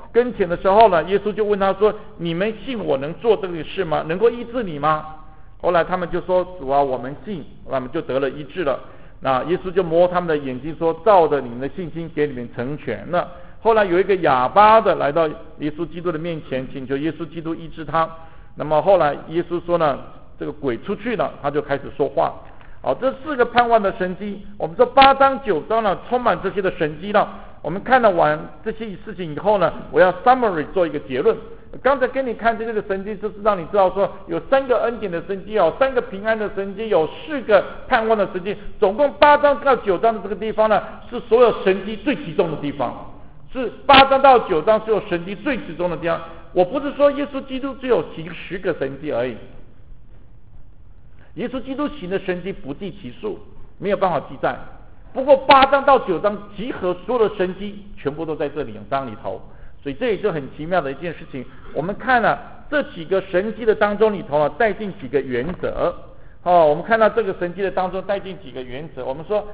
跟前的时候呢，耶稣就问他说：你们信我能做这个事吗？能够医治你吗？后来他们就说：主啊，我们信。那么就得了医治了。那耶稣就摸他们的眼睛说：照着你们的信心给你们成全了。后来有一个哑巴的来到耶稣基督的面前，请求耶稣基督医治他。那么后来耶稣说呢，这个鬼出去了，他就开始说话。好，这四个盼望的神迹，我们说八章九章呢，充满这些的神迹了。我们看了完这些事情以后呢，我要 summary 做一个结论。刚才给你看这个神迹，就是让你知道说有三个恩典的神迹，有三个平安的神迹，有四个盼望的神迹，总共八章到九章的这个地方呢，是所有神迹最集中的地方，是八章到九章所有神迹最集中的地方。我不是说耶稣基督只有行十个神迹而已，耶稣基督行的神迹不计其数，没有办法记载。不过八章到九章集合所有的神迹，全部都在这两章里头，所以这也就很奇妙的一件事情。我们看了这几个神迹的当中里头啊，带进几个原则。哦，我们看到这个神迹的当中带进几个原则。我们说，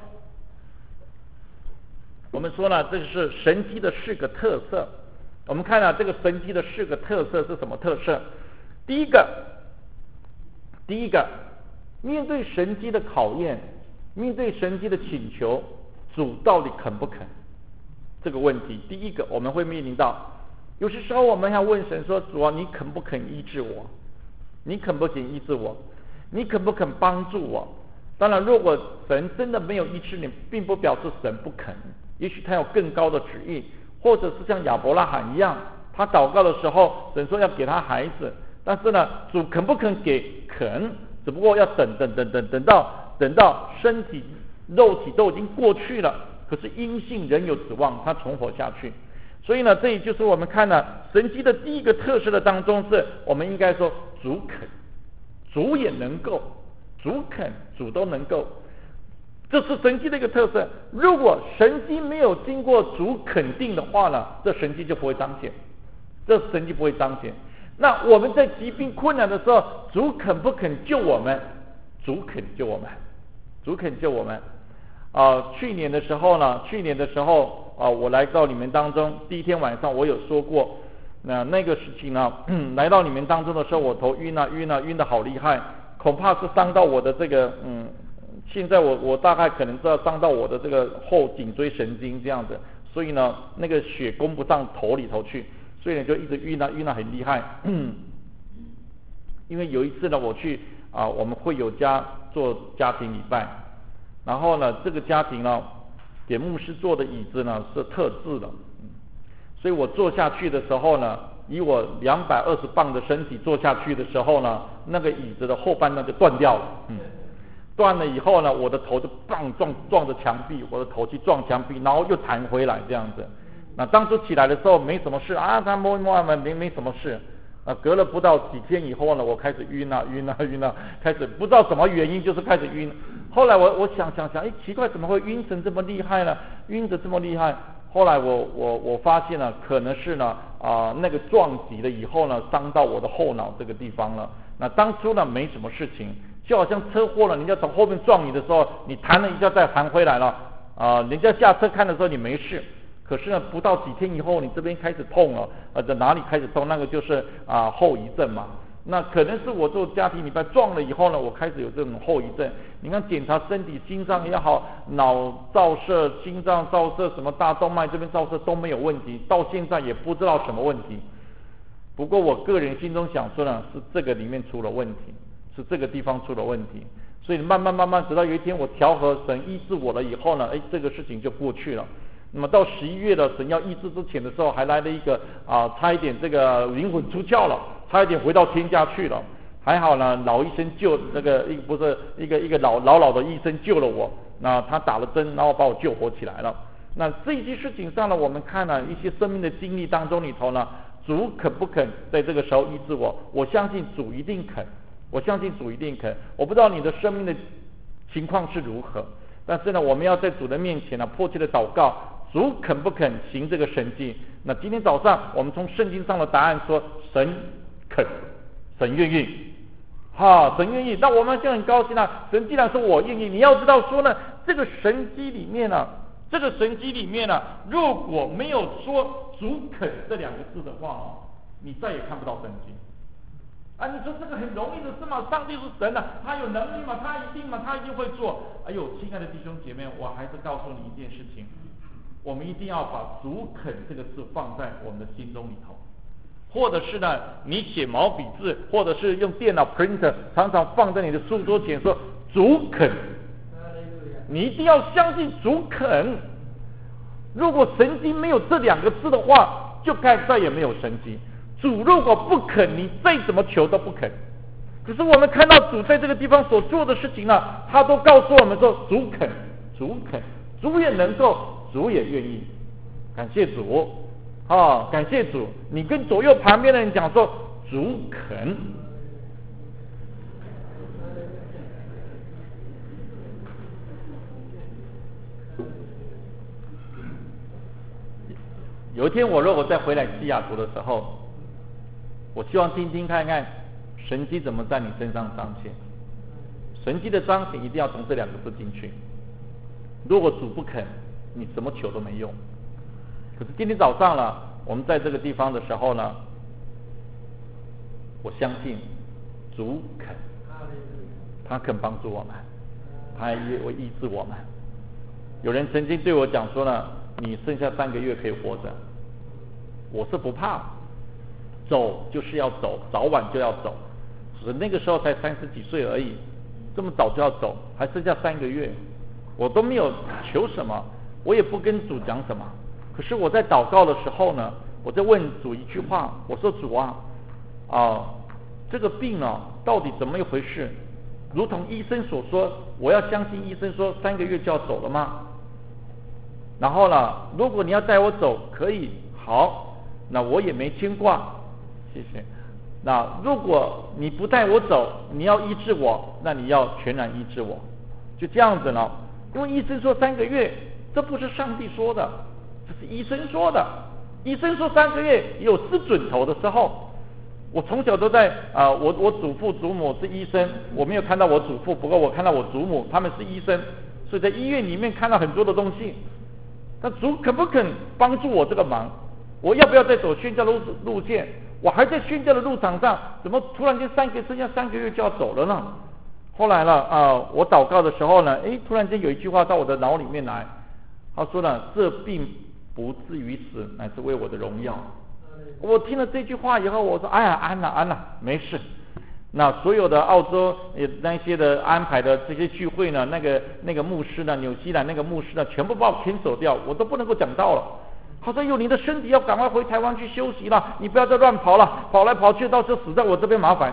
我们说呢，这是神迹的四个特色。我们看了这个神迹的四个特色是什么特色？第一个，第一个，面对神迹的考验，面对神迹的请求，主到底肯不肯？这个问题，第一个我们会面临到，有些时候我们要问神说：主啊，你肯不肯医治我？你肯不肯医治我？你肯不肯帮助我？当然，如果神真的没有医治你，并不表示神不肯，也许他有更高的旨意，或者是像亚伯拉罕一样，他祷告的时候，神说要给他孩子，但是呢，主肯不肯给？肯，只不过要等等等等等到等到身体肉体都已经过去了，可是阴性仍有指望，他存活下去。所以呢，这也就是我们看了神迹的第一个特色的当中，是我们应该说主肯，主也能够，主肯，主都能够，这是神迹的一个特色。如果神迹没有经过主肯定的话呢，这神迹就不会彰显，这神迹不会彰显。那我们在疾病困难的时候，主肯不肯救我们？主肯救我们，主肯救我们。啊、呃，去年的时候呢，去年的时候啊、呃，我来到你们当中，第一天晚上我有说过，那那个事情呢，来到你们当中的时候，我头晕啊晕啊晕得好厉害，恐怕是伤到我的这个嗯，现在我我大概可能是要伤到我的这个后颈椎神经这样子，所以呢，那个血供不上头里头去。所以呢，就一直晕啊晕啊很厉害。因为有一次呢，我去啊，我们会有家做家庭礼拜，然后呢，这个家庭呢，给牧师坐的椅子呢是特制的，所以我坐下去的时候呢，以我两百二十磅的身体坐下去的时候呢，那个椅子的后半段就断掉了。嗯，断了以后呢，我的头就棒撞撞着墙壁，我的头去撞墙壁，然后又弹回来这样子。那当初起来的时候没什么事啊，他摸一摸没没什么事。啊，隔了不到几天以后呢，我开始晕啊晕啊晕啊，开始不知道什么原因，就是开始晕。后来我我想想想，哎，奇怪，怎么会晕成这么厉害呢？晕得这么厉害。后来我我我发现了，可能是呢啊、呃、那个撞击了以后呢，伤到我的后脑这个地方了。那当初呢没什么事情，就好像车祸了，人家从后面撞你的时候，你弹了一下再弹回来了啊、呃，人家下车看的时候你没事。可是呢，不到几天以后，你这边开始痛了，呃，在哪里开始痛？那个就是啊、呃、后遗症嘛。那可能是我做家庭礼拜撞了以后呢，我开始有这种后遗症。你看检查身体，心脏也好，脑照射、心脏照射，什么大动脉这边照射都没有问题，到现在也不知道什么问题。不过我个人心中想说呢，是这个里面出了问题，是这个地方出了问题。所以慢慢慢慢，直到有一天我调和神医治我了以后呢，哎，这个事情就过去了。那么到十一月的神要医治之前的时候，还来了一个啊，差一点这个灵魂出窍了，差一点回到天家去了。还好呢，老医生救那个一不是一个一个老老老的医生救了我，那他打了针，然后把我救活起来了。那这些事情上呢，我们看了一些生命的经历当中里头呢，主肯不肯在这个时候医治我？我相信主一定肯，我相信主一定肯。我不知道你的生命的情况是如何，但是呢，我们要在主的面前呢，迫切的祷告。主肯不肯行这个神迹？那今天早上我们从圣经上的答案说，神肯，神愿意，哈，神愿意。那我们就很高兴了。神既然说我愿意，你要知道说呢，这个神迹里面呢， 这个神迹里面呢，如果没有说主肯这两个字的话哦，你再也看不到神迹。啊，你说这个很容易的事嘛？上帝是神啊，他有能力嘛？他一定嘛？他一定会做。哎呦，亲爱的弟兄姐妹，我还是告诉你一件事情，我们一定要把主肯这个字放在我们的心中里头。或者是呢，你写毛笔字，或者是用电脑 printer， 常常放在你的书桌前说主肯。你一定要相信主肯。如果神迹没有这两个字的话，就该再也没有神迹。主如果不肯，你再怎么求都不肯。可是我们看到主在这个地方所做的事情呢，他都告诉我们说主肯，主肯，主也能够，主也愿意。感谢主啊、哦，感谢主！你跟左右旁边的人讲说主肯。有一天我如果再回来西雅图的时候，我希望听听看看神迹怎么在你身上彰显。神迹的彰显一定要从这两个字进去。如果主不肯，你怎么求都没用。可是今天早上呢，我们在这个地方的时候呢，我相信主肯，他肯帮助我们，他也会医治我们。有人曾经对我讲说呢，你剩下三个月可以活着，我是不怕，走就是要走，早晚就要走。只是那个时候才三十几岁而已，这么早就要走，还剩下三个月，我都没有求什么，我也不跟主讲什么。可是我在祷告的时候呢，我在问主一句话，我说主啊，啊，这个病呢，到底怎么一回事？如同医生所说，我要相信医生说三个月就要走了吗？然后呢，如果你要带我走，可以，好，那我也没牵挂，谢谢。那如果你不带我走，你要医治我，那你要全然医治我，就这样子呢。因为医生说三个月，这不是上帝说的，这是医生说的。医生说三个月有失准头的时候。我从小都在啊、呃，我我祖父祖母是医生，我没有看到我祖父，不过我看到我祖母，他们是医生，所以在医院里面看到很多的东西。那主肯不肯帮助我这个忙？我要不要再走宣教路路线？我还在宣教的路场上，怎么突然间三个剩下三个月就要走了呢？后来了啊、呃，我祷告的时候呢，诶，突然间有一句话到我的脑里面来，他说呢，这病不至于死，乃是为我的荣耀。我听了这句话以后，我说：“哎呀，安了安了，没事。”那所有的澳洲呃那些的安排的这些聚会呢，那个那个牧师呢，纽西兰那个牧师呢，全部把我 cancel掉，我都不能够讲到了。他说：“哟，你的身体要赶快回台湾去休息了，你不要再乱跑了，跑来跑去，到时候死在我这边麻烦。”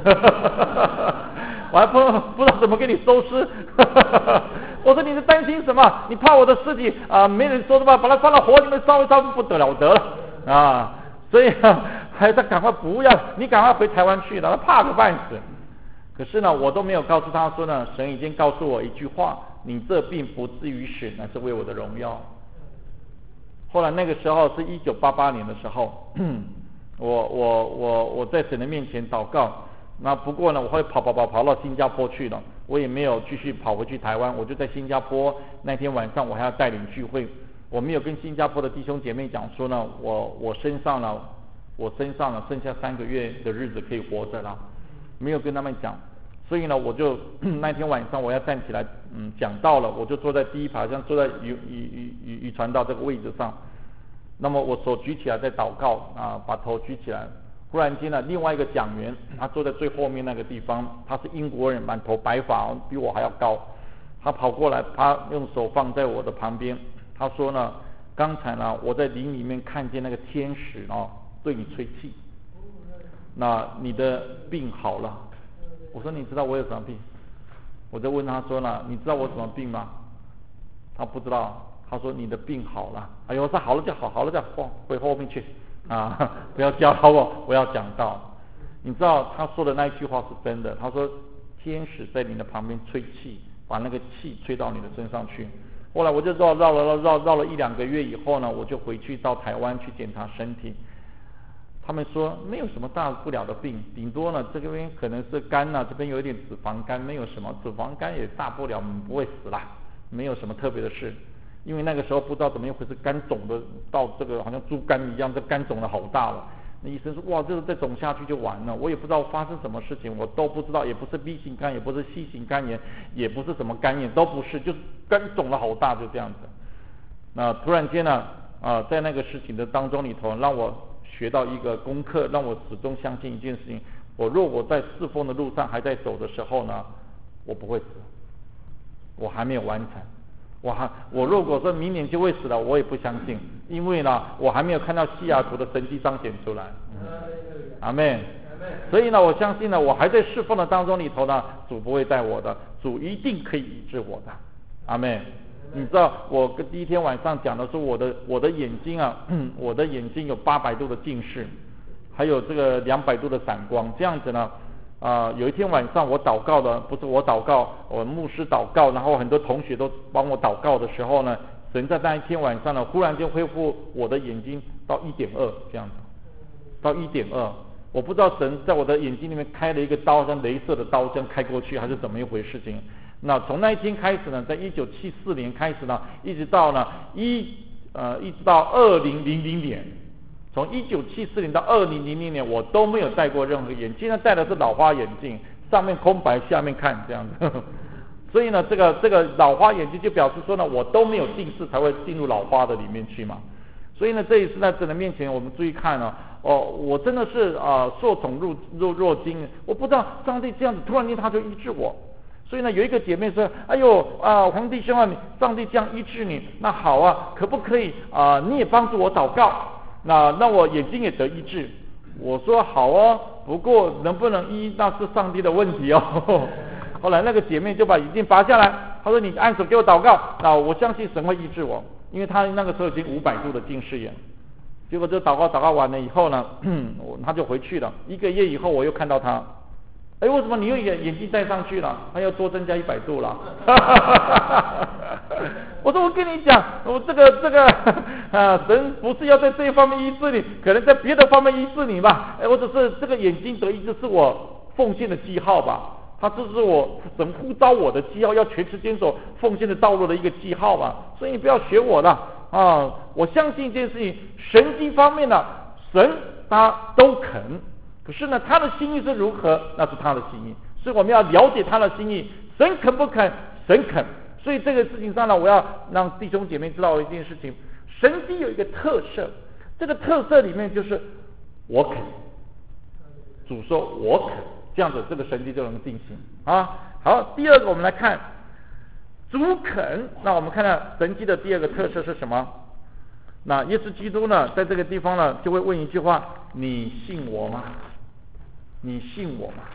我还不不知道怎么给你收尸。我说：“你是担心什么？你怕我的尸体啊、呃、没人收的吧？把它放到火里面烧一烧，不得了得了啊！”所以啊，还是赶快不要，你赶快回台湾去了，他怕个半死。可是呢，我都没有告诉他说呢，神已经告诉我一句话：你这病不至于死，那是为我的荣耀。后来那个时候是一九八八年的时候，我我我我在神的面前祷告。那不过呢，我会跑跑跑跑到新加坡去了，我也没有继续跑回去台湾，我就在新加坡那天晚上我还要带领聚会。我没有跟新加坡的弟兄姐妹讲说呢，我我身上了，我身上了剩下三个月的日子可以活着了，没有跟他们讲。所以呢，我就那天晚上我要站起来，嗯，讲到了，我就坐在第一排，像坐在语语语语传道这个位置上。那么我手举起来在祷告啊，把头举起来。忽然间呢，另外一个讲员，他坐在最后面那个地方，他是英国人，满头白发，比我还要高。他跑过来，他用手放在我的旁边。他说呢，刚才呢，我在林里面看见那个天使哦，对你吹气，那你的病好了。我说你知道我有什么病？我就问他说呢，你知道我什么病吗？他不知道。他说你的病好了。哎呦，我说好了就好，好了就好，回后面去啊，不要教导我，我要讲道。你知道他说的那一句话是真的。他说天使在你的旁边吹气，把那个气吹到你的身上去。后来我就绕绕了绕绕绕了一两个月以后呢，我就回去到台湾去检查身体。他们说没有什么大不了的病，顶多呢这边可能是肝啊，这边有一点脂肪肝，没有什么，脂肪肝也大不了，不会死啦，没有什么特别的事。 因为那个时候不知道怎么一回事，肝肿的到这个好像猪肝一样，这肝肿的好大了。那医生说，哇，这个再肿下去就完了。我也不知道发生什么事情，我都不知道，也不是 B 型肝，也不是 C 型肝炎，也不是什么肝炎，都不是，就是肝肿了好大，就这样子。那突然间呢，啊、呃，在那个事情的当中里头，让我学到一个功课，让我始终相信一件事情：我若我在侍奉的路上还在走的时候呢，我不会死，我还没有完成。我还我如果说明年就会死了，我也不相信，因为呢，我还没有看到西雅图的神迹彰显出来。嗯、阿们。所以呢，我相信呢，我还在侍奉的当中里头呢，主不会带我的，主一定可以医治我的。阿们。你知道我跟第一天晚上讲的说，我的我的眼睛啊，我的眼睛有八百度的近视，还有这个两百度的散光，这样子呢。啊、呃，有一天晚上我祷告的，不是我祷告，我牧师祷告，然后很多同学都帮我祷告的时候呢，神在那一天晚上呢，忽然间恢复我的眼睛到一点二这样子，到一点二，我不知道神在我的眼睛里面开了一个刀，像雷射的刀这样开过去，还是怎么一回事情。那从那一天开始呢，在一九七四年开始呢，一直到呢一呃一直到二零零零年。从一九七四年到二零零零年，我都没有戴过任何眼镜，那戴的是老花眼镜，上面空白，下面看这样子。所以呢，这个这个老花眼镜就表示说呢，我都没有近视才会进入老花的里面去嘛。所以呢，这一次在神的面前，我们注意看呢、哦，哦，我真的是啊、呃、受宠若若若惊，我不知道上帝这样子突然间他就医治我。所以呢，有一个姐妹说：“哎呦啊、呃，黄弟兄啊，上帝这样医治你，那好啊，可不可以啊、呃？你也帮助我祷告。”那那我眼睛也得医治，我说好哦，不过能不能医那是上帝的问题哦。后来那个姐妹就把眼镜拔下来，她说你按手给我祷告，那我相信神会医治我，因为她那个时候已经五百度的近视眼。结果这祷告祷告完了以后呢，她就回去了。一个月以后我又看到她，哎，为什么你又眼眼镜戴上去了？她要多增加一百度了。我说我跟你讲，我这个这个啊，神不是要在这一方面医治你，可能在别的方面医治你吧。哎，或者是这个眼睛得医治是我奉献的记号吧，它这是我神呼召我的记号，要全时坚守奉献的道路的一个记号吧。所以你不要学我了啊！我相信一件事情，神经方面呢，神他都肯，可是呢，他的心意是如何，那是他的心意，所以我们要了解他的心意，神肯不肯？神肯。所以这个事情上呢，我要让弟兄姐妹知道一件事情，神迹有一个特色，这个特色里面就是我肯，主说我肯，这样子这个神迹就能进行啊。好，第二个我们来看主肯，那我们看到神迹的第二个特色是什么？那耶稣基督呢，在这个地方呢，就会问一句话：你信我吗？你信我吗？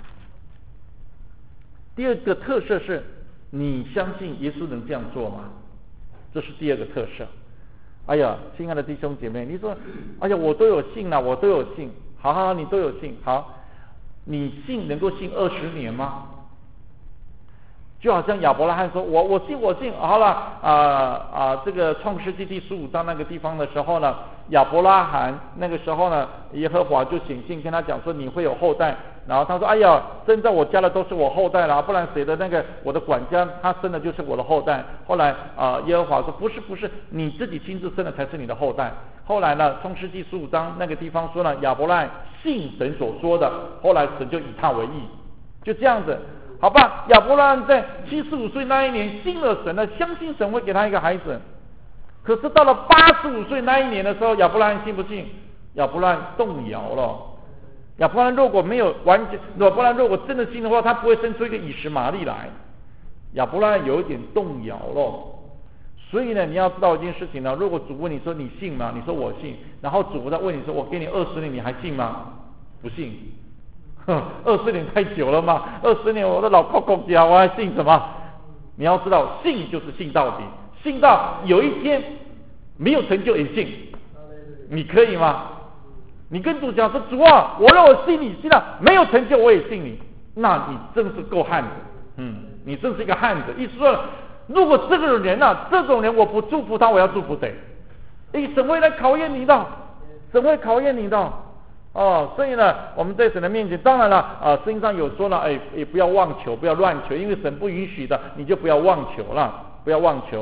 第二个特色是你相信耶稣能这样做吗？这是第二个特色。哎呀，亲爱的弟兄姐妹，你说，哎呀，我都有信了，我都有信，好好好，你都有信，好，你信能够信二十年吗？就好像亚伯拉罕说，我我信我信，好了，啊、呃、啊、呃，这个创世纪第十五章那个地方的时候呢，亚伯拉罕那个时候呢，耶和华就显现跟他讲说你会有后代，然后他说，哎呀，生在我家的都是我后代了，不然谁的那个我的管家他生的就是我的后代。后来啊、呃，耶和华说不是不是，你自己亲自生的才是你的后代。后来呢，创世纪十五章那个地方说呢，亚伯拉罕信神所说的，后来神就以他为义，就这样子。好吧，亚伯拉罕在七十五岁那一年信了神了，相信神会给他一个孩子。可是到了八十五岁那一年的时候，亚伯拉罕信不信？亚伯拉罕动摇了。亚伯拉罕如果没有完全，亚伯拉罕如果真的信的话，他不会生出一个以实玛利来。亚伯拉罕有一点动摇了。所以呢，你要知道一件事情呢，如果主问你说你信吗？你说我信，然后主再问你说我给你二十年，你还信吗？不信。二十年太久了嘛，二十年我的老扣扣脚，我还信什么？你要知道，信就是信到底，信到有一天没有成就也信，你可以吗？你跟主讲说，主啊，我让我信你，信了没有成就我也信你，那你真是够汉子，嗯，你真是一个汉子。意思说，如果这个人啊，这种人我不祝福他，我要祝福谁？诶，神会来考验你的，神会考验你的。哦，所以呢，我们在神的面前，当然了，啊，圣经上有说了，哎，也不要妄求，不要乱求，因为神不允许的，你就不要妄求了，不要妄求。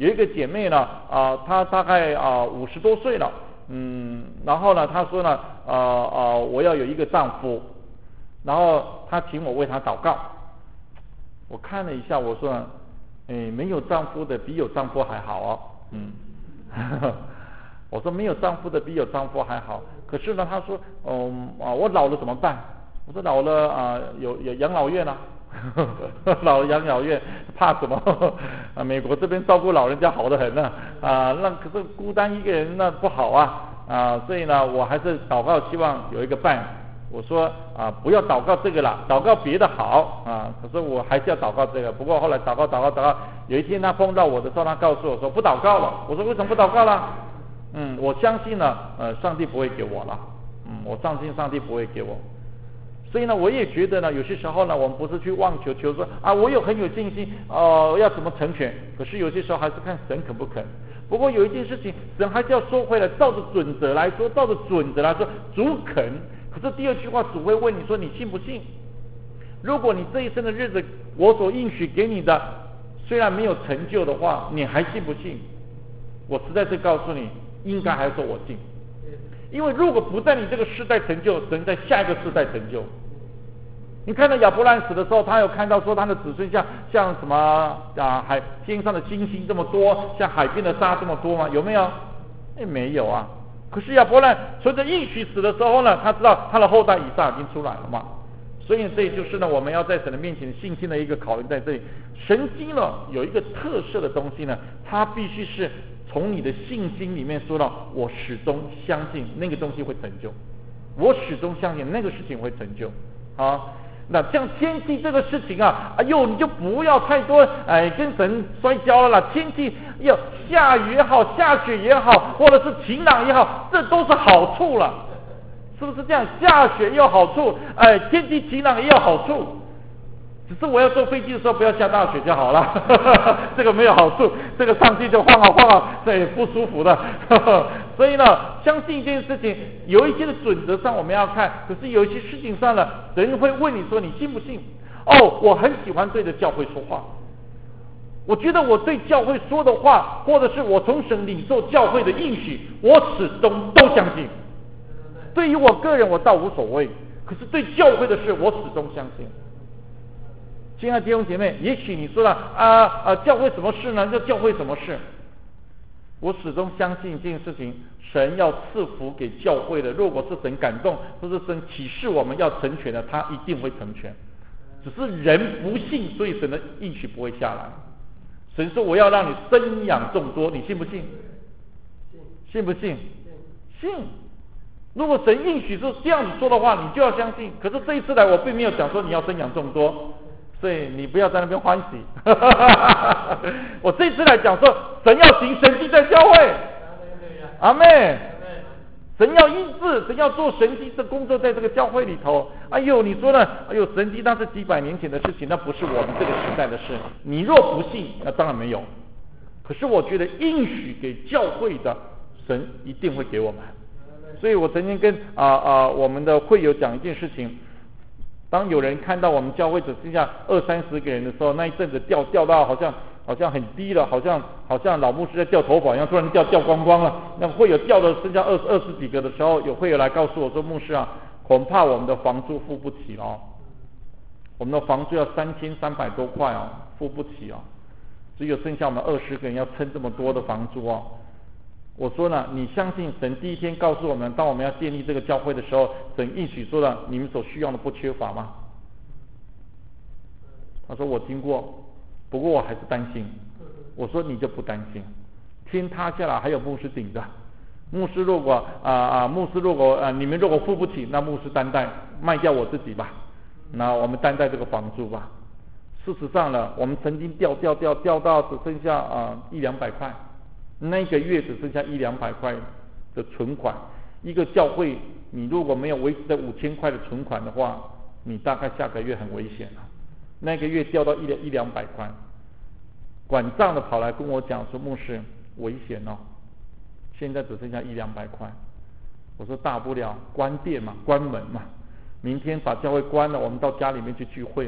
有一个姐妹呢，啊、呃，她大概啊五十多岁了，嗯，然后呢，她说呢，呃呃，我要有一个丈夫，然后她请我为她祷告。我看了一下，我说呢，哎，没有丈夫的比有丈夫还好哦，嗯，我说没有丈夫的比有丈夫还好。可是呢，她说，嗯啊，我老了怎么办？我说老了啊、呃，有有养老院啊。老养老院怕什么？啊，美国这边照顾老人家好得很呢、啊，啊，那可是孤单一个人那不好啊，啊，所以呢，我还是祷告，希望有一个伴。我说啊，不要祷告这个了，祷告别的好啊，可是我还是要祷告这个。不过后来祷告祷告祷告，有一天他碰到我的时候，他告诉我说不祷告了。我说为什么不祷告了？嗯，我相信呢，呃，上帝不会给我了，嗯，我相信上帝不会给我。所以呢，我也觉得呢，有些时候呢，我们不是去妄求求说啊，我有很有信心，呃，要怎么成全？可是有些时候还是看神肯不肯。不过有一件事情，神还是要说回来，照着准则来说，照着准则来说，主肯。可是第二句话，主会问你说，你信不信？如果你这一生的日子，我所应许给你的，虽然没有成就的话，你还信不信？我实在是告诉你，应该还说我信。因为如果不在你这个世代成就，神在下一个世代成就。你看到亚伯兰死的时候，他有看到说他的子孙像像什么啊海天上的星星这么多，像海边的沙这么多吗？有没有？哎，没有啊。可是亚伯兰随着应许死的时候呢，他知道他的后代以撒已经出来了嘛。所以这就是呢，我们要在神的面前信心的一个考虑在这里。神经呢有一个特色的东西呢，它必须是从你的信心里面说到，我始终相信那个东西会成就，我始终相信那个事情会成就。好。那像天气这个事情啊，哎呦，你就不要太多哎跟神摔跤了啦。天气要下雨也好，下雪也好，或者是晴朗也好，这都是好处了，是不是这样？下雪也有好处，哎，天气晴朗也有好处。只是我要坐飞机的时候不要下大雪就好了，这个没有好处，这个上去就晃啊晃啊，这也不舒服的。所以呢，相信一件事情，有一些的准则上我们要看，可是有一些事情上呢，人会问你说你信不信？哦，我很喜欢对着教会说话，我觉得我对教会说的话，或者是我从神领受教会的应许，我始终都相信。对于我个人我倒无所谓，可是对教会的事我始终相信。亲爱的弟兄姐妹，也许你说了啊啊，教会什么事呢？叫教会什么事？我始终相信一件事情，神要赐福给教会的，如果是神感动，或是神启示我们要成全的，他一定会成全。只是人不信，所以神的应许不会下来。神说我要让你生养众多，你信不信？信不信？信。如果神应许是这样子说的话，你就要相信。可是这一次来，我并没有讲说你要生养众多。所以你不要在那边欢喜。我这次来讲说，神要行神迹在教会，阿妹，神要医治，神要做神迹的工作在这个教会里头。哎呦，你说呢？哎呦，神迹那是几百年前的事情，那不是我们这个时代的事。你若不信，那当然没有。可是我觉得应许给教会的，神一定会给我们。所以我曾经跟啊啊我们的会友讲一件事情。当有人看到我们教会只剩下二三十个人的时候，那一阵子掉掉到好像好像很低了，好像好像老牧师在掉头发一样，突然掉掉光光了。那会有掉的剩下二二十几个的时候，有会有来告诉我说，牧师啊，恐怕我们的房租付不起哦，我们的房租要三千三百多块哦，付不起哦，只有剩下我们二十个人要撑这么多的房租哦。我说呢，你相信神第一天告诉我们，当我们要建立这个教会的时候，神应许说了，你们所需要的不缺乏吗？他说我听过，不过我还是担心。我说你就不担心，天塌下来还有牧师顶着。牧师如果啊啊，牧师如果啊，你们如果付不起，那牧师担待，卖掉我自己吧，那我们担待这个房租吧。事实上呢，我们曾经掉掉掉掉到只剩下啊一两百块。那个月只剩下一两百块的存款，一个教会你如果没有维持在五千块的存款的话，你大概下个月很危险了。那个月掉到一两一两百块，管账的跑来跟我讲说，牧师危险哦，现在只剩下一两百块。我说大不了关店嘛，关门嘛，明天把教会关了，我们到家里面去聚会嘛。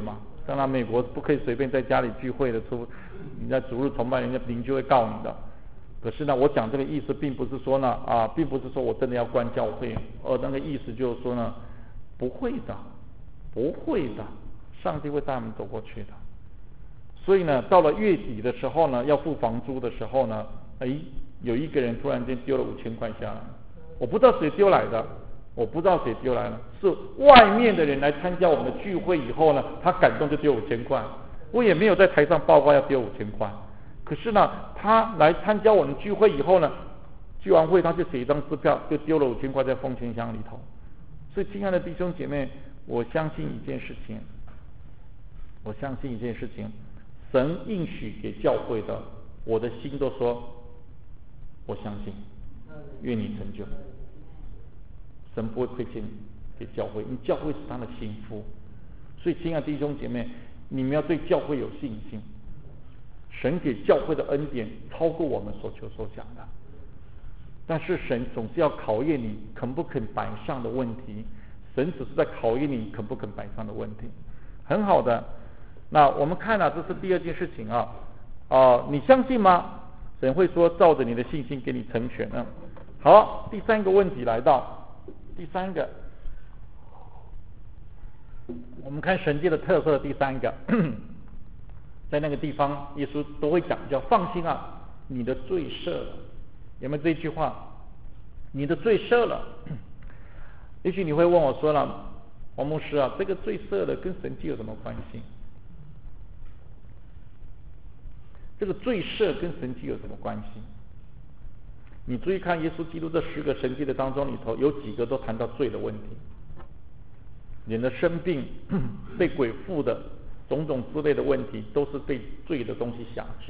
当然美国不可以随便在家里聚会的，除你在主日崇拜，人家邻居会告你的。可是呢，我讲这个意思并不是说呢啊，并不是说我真的要关教会，而那个意思就是说呢，不会的，不会的，上帝会带我们走过去的。所以呢，到了月底的时候呢，要付房租的时候呢，哎，有一个人突然间丢了五千块下来，我不知道谁丢来的，我不知道谁丢来了，是外面的人来参加我们的聚会以后呢，他感动就丢五千块，我也没有在台上报告要丢五千块。可是呢，他来参加我们聚会以后呢，聚完会他就写一张支票，就丢了五千块在奉献箱里头。所以，亲爱的弟兄姐妹，我相信一件事情，我相信一件事情，神应许给教会的，我的心都说，我相信，愿你成就。神不会亏欠给教会，因为教会是他的心腹。所以，亲爱的弟兄姐妹，你们要对教会有信心。神给教会的恩典超过我们所求所想的，但是神总是要考验你肯不肯摆上的问题，神只是在考验你肯不肯摆上的问题。很好的，那我们看了、啊、这是第二件事情啊，哦、呃，你相信吗？神会说照着你的信心给你成全呢。好，第三个问题来到，第三个，我们看神迹的特色的第三个。在那个地方，耶稣都会讲叫放心啊，你的罪赦了。有没有这句话？你的罪赦了。也许你会问我说了，王牧师啊，这个罪赦了跟神迹有什么关系？这个罪赦跟神迹有什么关系？你注意看耶稣基督这十个神迹的当中里头，有几个都谈到罪的问题，人的生病、被鬼附的。种种之类的问题都是被罪的东西辖制。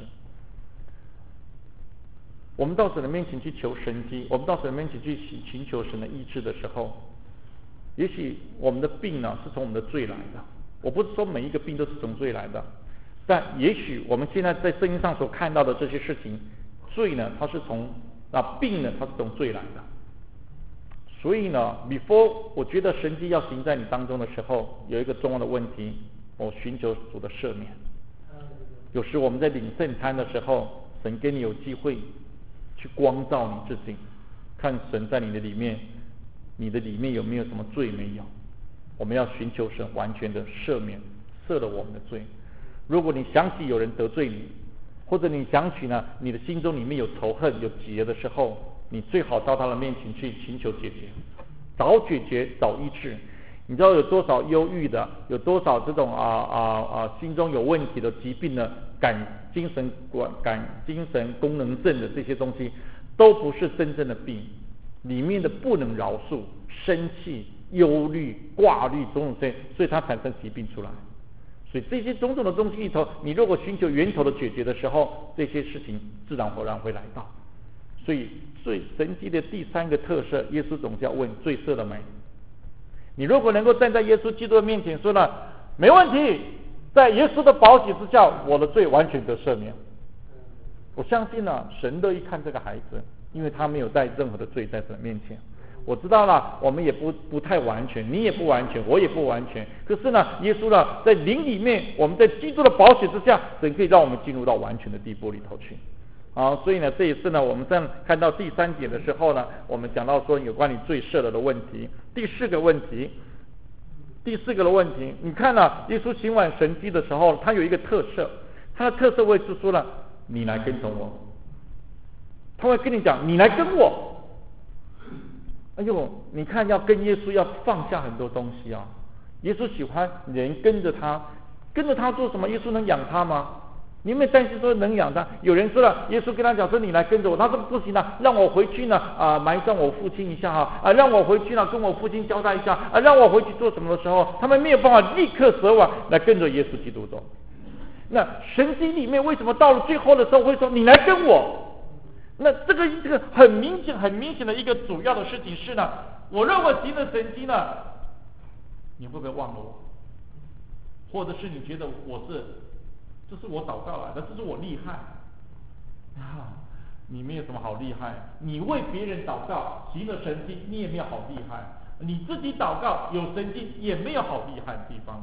我们到神的面前去求神迹，我们到神的面前去寻求神的医治的时候，也许我们的病呢是从我们的罪来的。我不是说每一个病都是从罪来的，但也许我们现在在圣经上所看到的这些事情，罪呢它是从啊病呢它是从罪来的。所以呢 ，before 我觉得神迹要行在你当中的时候，有一个重要的问题。我寻求主的赦免。有时我们在领圣餐的时候，神给你有机会去光照你自己，看神在你的里面，你的里面有没有什么罪没有？我们要寻求神完全的赦免，赦了我们的罪。如果你想起有人得罪你，或者你想起呢，你的心中里面有仇恨、有结的时候，你最好到他的面前去寻求解决，早解决早医治。你知道有多少忧郁的，有多少这种啊啊啊心中有问题的疾病的感精神管感精神功能症的这些东西，都不是真正的病，里面的不能饶恕、生气、忧虑、挂虑种种这，所以它产生疾病出来。所以这些种种的东西里头，你如果寻求源头的解决的时候，这些事情自然而然会来到。所以最神奇的第三个特色，耶稣总是要问罪赦了没？你如果能够站在耶稣基督的面前说呢，没问题，在耶稣的宝血之下，我的罪完全得赦免。我相信呢，神乐意看这个孩子，因为他没有带任何的罪在神面前。我知道了，我们也不不太完全，你也不完全，我也不完全。可是呢，耶稣呢，在灵里面，我们在基督的宝血之下，神可以让我们进入到完全的地步里头去。好，所以呢，这一次呢，我们在看到第三点的时候呢，我们讲到说有关于罪赦了的问题。第四个问题，第四个的问题，你看了耶稣行完神迹的时候，他有一个特色，他的特色会是说了，你来跟从我，他会跟你讲，你来跟我。哎呦，你看要跟耶稣要放下很多东西啊。耶稣喜欢人跟着他，跟着他做什么？耶稣能养他吗？你有没有担心说能养他？有人说了，耶稣跟他讲说：“你来跟着我。”他说：“不行啊，让我回去呢啊、呃，埋葬我父亲一下哈啊，让我回去呢跟我父亲交代一下啊，让我回去做什么的时候，他们没有办法立刻舍往来跟着耶稣基督走。那神经里面为什么到了最后的时候会说你来跟我？那这个这个很明显很明显的一个主要的事情是呢，我认为行了神迹呢，你会不会忘了我？或者是你觉得我是？这是我祷告来的，这是我厉害啊！你没有什么好厉害，你为别人祷告行了神迹，你也没有好厉害；你自己祷告有神迹，也没有好厉害的地方。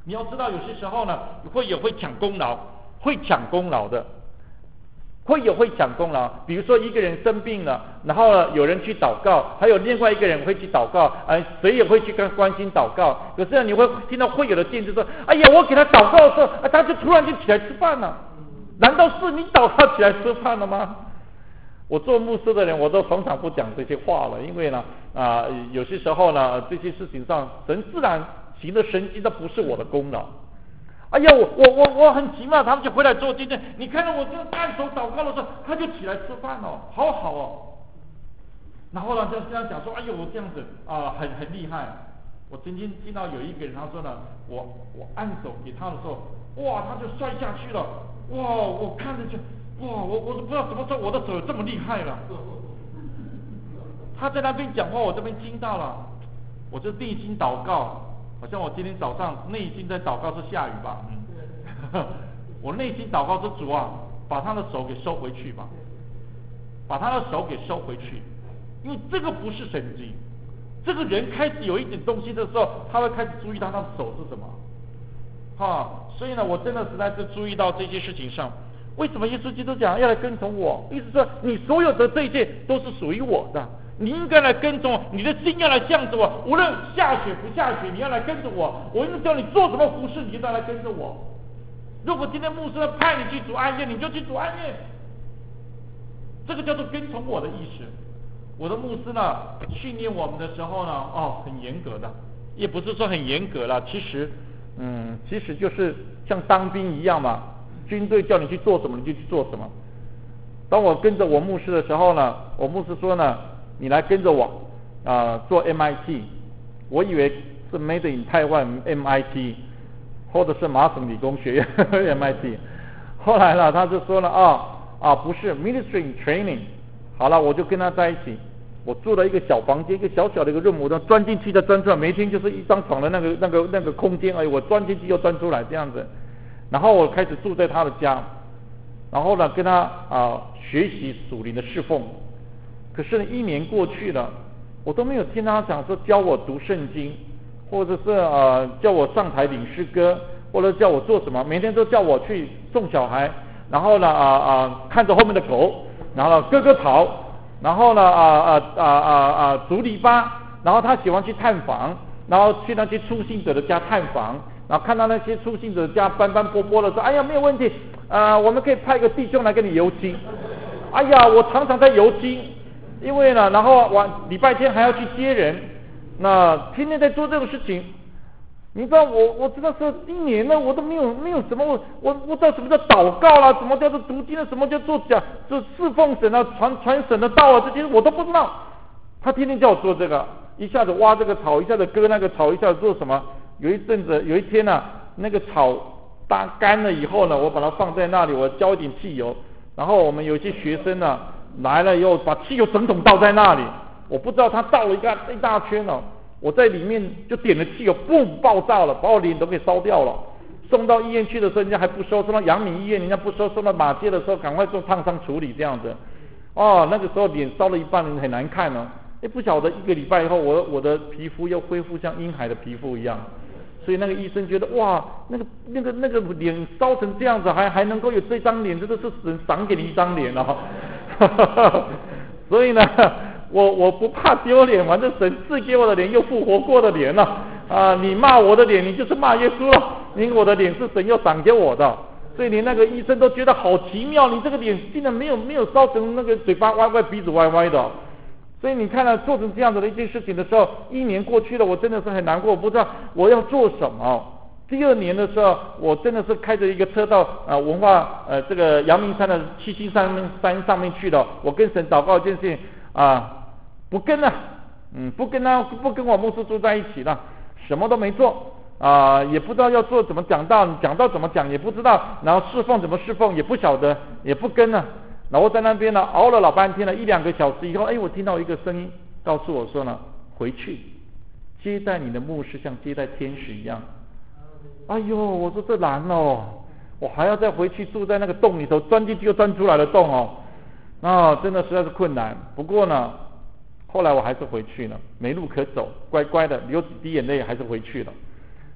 你要知道，有些时候呢，会有会抢功劳，会抢功劳的，会有会抢功劳。比如说一个人生病了，然后呢有人去祷告，还有另外一个人会去祷告，呃，谁也会去跟关心祷告。可是呢，你会听到会有的见证说：“哎呀，我给他祷告的时候，啊，他就突然就起来吃饭了。”难道是你祷告起来吃饭了吗？我做牧师的人，我都通常不讲这些话了，因为呢，啊、呃，有些时候呢，这些事情上，神自然行的神迹，那不是我的功劳。哎呀，我我我我很奇妙，他们就回来做见证。你看到我这个按手祷告的时候，他就起来吃饭哦，好好哦。然后呢，就这样讲说，哎呦，我这样子啊、呃，很很厉害。我曾经听到有一个人，他说呢，我我按手给他的时候，哇，他就摔下去了，哇，我看着就，哇，我我都不知道怎么说，我的手有这么厉害了。他在那边讲话，我这边听到了，我就内心祷告。好像我今天早上内心在祷告是下雨吧，嗯，我内心祷告是主啊，把他的手给收回去吧，把他的手给收回去，因为这个不是神迹。这个人开始有一点东西的时候，他会开始注意到他的手是什么，哈，所以呢，我真的实在是注意到这些事情上。为什么耶稣基督讲要来跟从我？意思说，你所有的这一切都是属于我的。你应该来跟从我，你的心要来向着我，无论下雪不下雪，你要来跟着我。我应该叫你做什么服事，你就要来跟着我。如果今天牧师派你去主安宴，你就去主安宴，这个叫做跟从我的意思。我的牧师呢，训练我们的时候呢，哦，很严格的，也不是说很严格啦，其实，嗯，其实就是像当兵一样嘛，军队叫你去做什么，你就去做什么。当我跟着我牧师的时候呢，我牧师说呢，你来跟着我啊、呃，做 M I T， 我以为是 Made in Taiwan M I T， 或者是麻省理工学院M I T。后来呢，他就说了啊啊，不是 Ministry Training。好了，我就跟他在一起。我住了一个小房间，一个小小的一个 room， 我钻进去再钻出来，每天就是一张床的那个那个那个空间而已。我钻进去又钻出来这样子。然后我开始住在他的家，然后呢跟他啊、呃、学习属灵的侍奉。可是呢，一年过去了，我都没有听他讲说教我读圣经，或者是呃叫我上台领诗歌，或者叫我做什么，每天都叫我去送小孩，然后呢啊啊、呃呃、看着后面的狗，然后呢割割草，然后呢啊啊啊啊啊竹篱笆，然后他喜欢去探访，然后去那些初信者的家探访，然后看到那些初信者家斑斑驳驳的说，哎呀没有问题，呃我们可以派个弟兄来跟你游经。哎呀，我常常在游经。因为呢，然后晚礼拜天还要去接人，那天天在做这个事情。你知道我我知道是一年了，我都没有没有什么我我不知道什么叫祷告啦，什么叫做读经了，什么叫做讲就侍奉神啊，传传神的道啊，这些我都不知道。他天天叫我做这个，一下子挖这个草，一下子割那个草，一下子做什么。有一阵子有一天呢、啊，那个草搭干了以后呢，我把它放在那里，我浇一点汽油，然后我们有一些学生呢、啊。来了以后，把汽油整桶倒在那里，我不知道他倒了一个一大圈哦，我在里面就点了汽油，嘣，爆炸了，把我脸都给烧掉了。送到医院去的时候，人家还不收；送到阳明医院，人家不收；送到马街的时候，赶快做烫伤处理这样子。哦，那个时候脸烧了一半，很难看哦。哎，不晓得一个礼拜以后，我我的皮肤又恢复像婴孩的皮肤一样。所以那个医生觉得哇，那个那个那个脸烧成这样子，还还能够有这张脸，真的是神赏给你一张脸哦。所以呢，我我不怕丢脸，反正神赐给我的脸又复活过的脸了啊！你骂我的脸，你就是骂耶稣了，因为我的脸是神又赏给我的，所以连那个医生都觉得好奇妙，你这个脸竟然没有没有烧成那个嘴巴歪歪、鼻子歪歪的。所以你看了做成这样子的一件事情的时候，一年过去了，我真的是很难过，我不知道我要做什么。第二年的时候，我真的是开着一个车到呃文化呃这个阳明山的七星山山上面去了。我跟神祷告一件事情啊，不跟了，嗯，不跟他不跟我牧师住在一起了，什么都没做啊，也不知道要做怎么讲道，讲道怎么讲也不知道，然后侍奉怎么侍奉也不晓得，也不跟了。然后在那边呢熬了老半天了，一两个小时以后，哎，我听到一个声音告诉我说呢，回去接待你的牧师像接待天使一样。哎呦，我说这难哦，我还要再回去住在那个洞里头，钻进去又钻出来的洞哦，啊，真的实在是困难。不过呢，后来我还是回去了，没路可走，乖乖的流几滴眼泪还是回去了。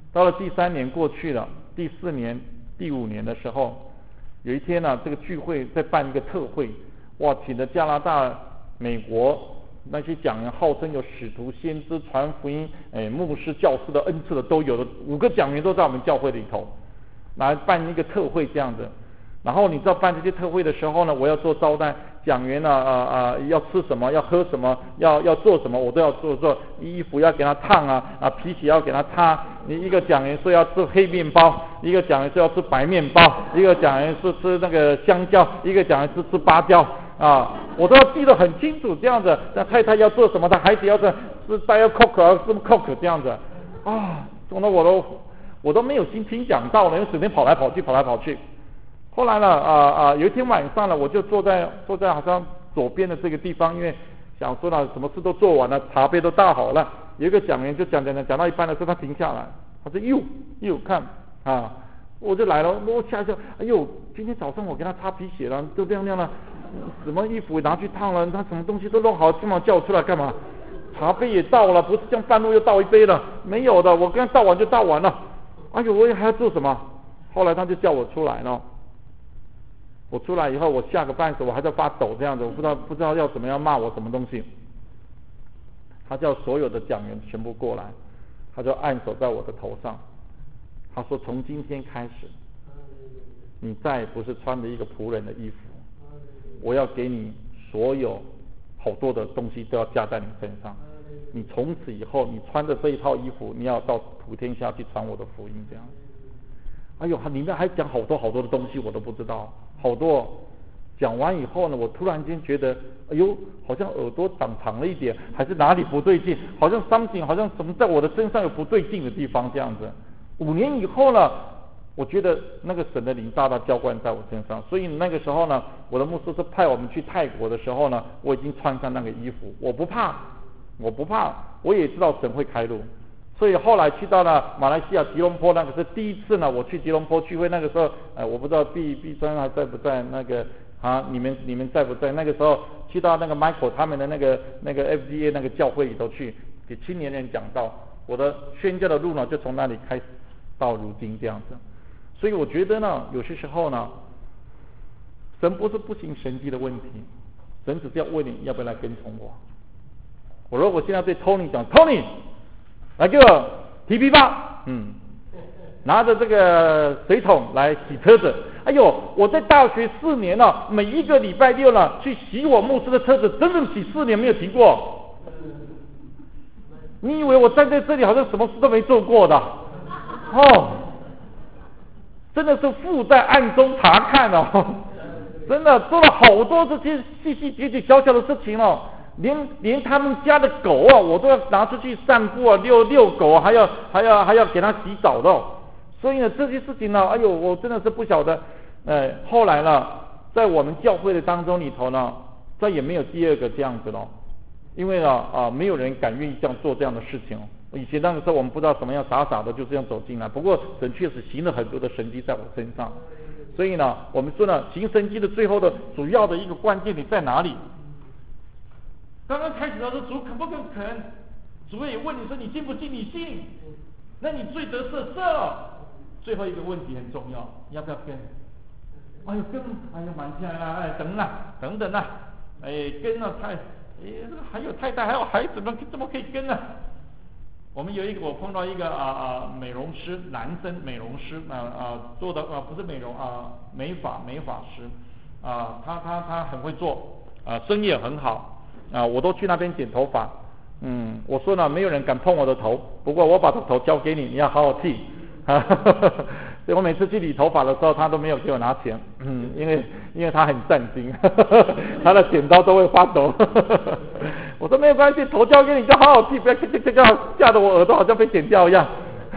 到了第三年过去了，第四年、第五年的时候，有一天呢、啊，这个聚会在办一个特会，哇，请了加拿大、美国那些讲员，号称有使徒、先知、传福音、哎，牧师、教师的恩赐的都有的，五个讲员都在我们教会里头，来办一个特会这样子。然后你知道办这些特会的时候呢，我要做招待，讲员呢，啊啊，要吃什么，要喝什么，要要做什么，我都要做做。衣服要给他烫啊，啊，皮鞋要给他擦。你一个讲员说要吃黑面包，一个讲员说要吃白面包，一个讲员是吃那个香蕉，一个讲员是吃芭蕉啊，我都要记得很清楚这样子。那太太要做什么，他孩子要是是带要 coke 是 coke 这样子啊，总的我都我都没有心听讲道了，因为整天跑来跑去，跑来跑去。后来呢，啊、呃、啊、呃，有一天晚上呢，我就坐在坐在好像左边的这个地方，因为想说呢，什么事都做完了，茶杯都倒好了。有一个讲员就讲讲讲讲到一半的时候，他停下来，他说：“哟哟，看啊！”我就来了，我吓一跳，哎呦，今天早上我给他擦皮鞋了，都亮亮了，什么衣服拿去烫了，他什么东西都弄好，干嘛叫我出来干嘛？茶杯也倒了，不是这样半路又倒一杯了，没有的，我刚倒完就倒完了。哎呦，我还要做什么？后来他就叫我出来了。我出来以后，我吓个半死，我还在发抖这样子，我不知道不知道要怎么样骂我什么东西。他叫所有的讲员全部过来，他就按手在我的头上，他说：“从今天开始，你再也不是穿着一个仆人的衣服，我要给你所有好多的东西都要加在你身上。你从此以后，你穿着这一套衣服，你要到普天下去传我的福音。”这样。哎呦，他里面还讲好多好多的东西，我都不知道，好多。讲完以后呢，我突然间觉得，哎呦，好像耳朵长长了一点，还是哪里不对劲？好像 something， 好像什么在我的身上有不对劲的地方这样子。五年以后呢，我觉得那个神的灵大大浇灌在我身上，所以那个时候呢，我的牧师是派我们去泰国的时候呢，我已经穿上那个衣服，我不怕，我不怕，我也知道神会开路。所以后来去到了马来西亚吉隆坡，那个是第一次呢，我去吉隆坡聚会，那个时候，呃，我不知道毕毕专还在不在，那个啊，你们你们在不在？那个时候去到那个 Michael 他们的那个那个 F D A 那个教会里头去给青年人讲道，我的宣教的路呢就从那里开始到如今这样子。所以我觉得呢，有些时候呢，神不是不行神迹的问题，神只是要问你要不要来跟从我。我如果现在对 Tony 讲 ，Tony。来给我提皮吧，嗯，拿着这个水桶来洗车子。哎呦，我在大学四年了、啊，每一个礼拜六呢去洗我牧师的车子，整整洗四年没有停过。你以为我站在这里好像什么事都没做过的？哦，真的是父在暗中查看哦，真的做了好多这些细细节节小小的事情哦。连连他们家的狗啊，我都要拿出去散步啊，遛遛狗，还要还要还要给它洗澡的、哦。所以呢，这些事情呢，哎呦，我真的是不晓得。呃，后来呢，在我们教会的当中里头呢，再也没有第二个这样子了，因为呢啊，没有人敢愿意这样做这样的事情。以前那个时候我们不知道什么样，傻傻的就这样走进来。不过神确实行了很多的神迹在我身上。所以呢，我们说呢，行神迹的最后的主要的一个关键点在哪里？刚刚开始的时候，主肯不肯肯？主也问你说你信不信？你信，那你罪得赦赦。最后一个问题很重要，你要不要跟？哎呦跟，哎呦满起来了，哎等啊等等啊，哎跟了太，哎还有太太还有孩子，怎么怎么可以跟呢？我们有一个我碰到一个啊啊美容师，男生美容师啊啊做的啊不是美容啊美发美发师啊，他他他很会做啊，生意也很好。啊，我都去那边剪头发，嗯，我说呢，没有人敢碰我的头，不过我把这头交给你，你要好好剃，啊，所以我每次去理头发的时候，他都没有给我拿钱，嗯，因为因为他很战惊，他的剪刀都会发抖，我说没有关系，头交给你就好好剃，不要这这个吓得我耳朵好像被剪掉一样，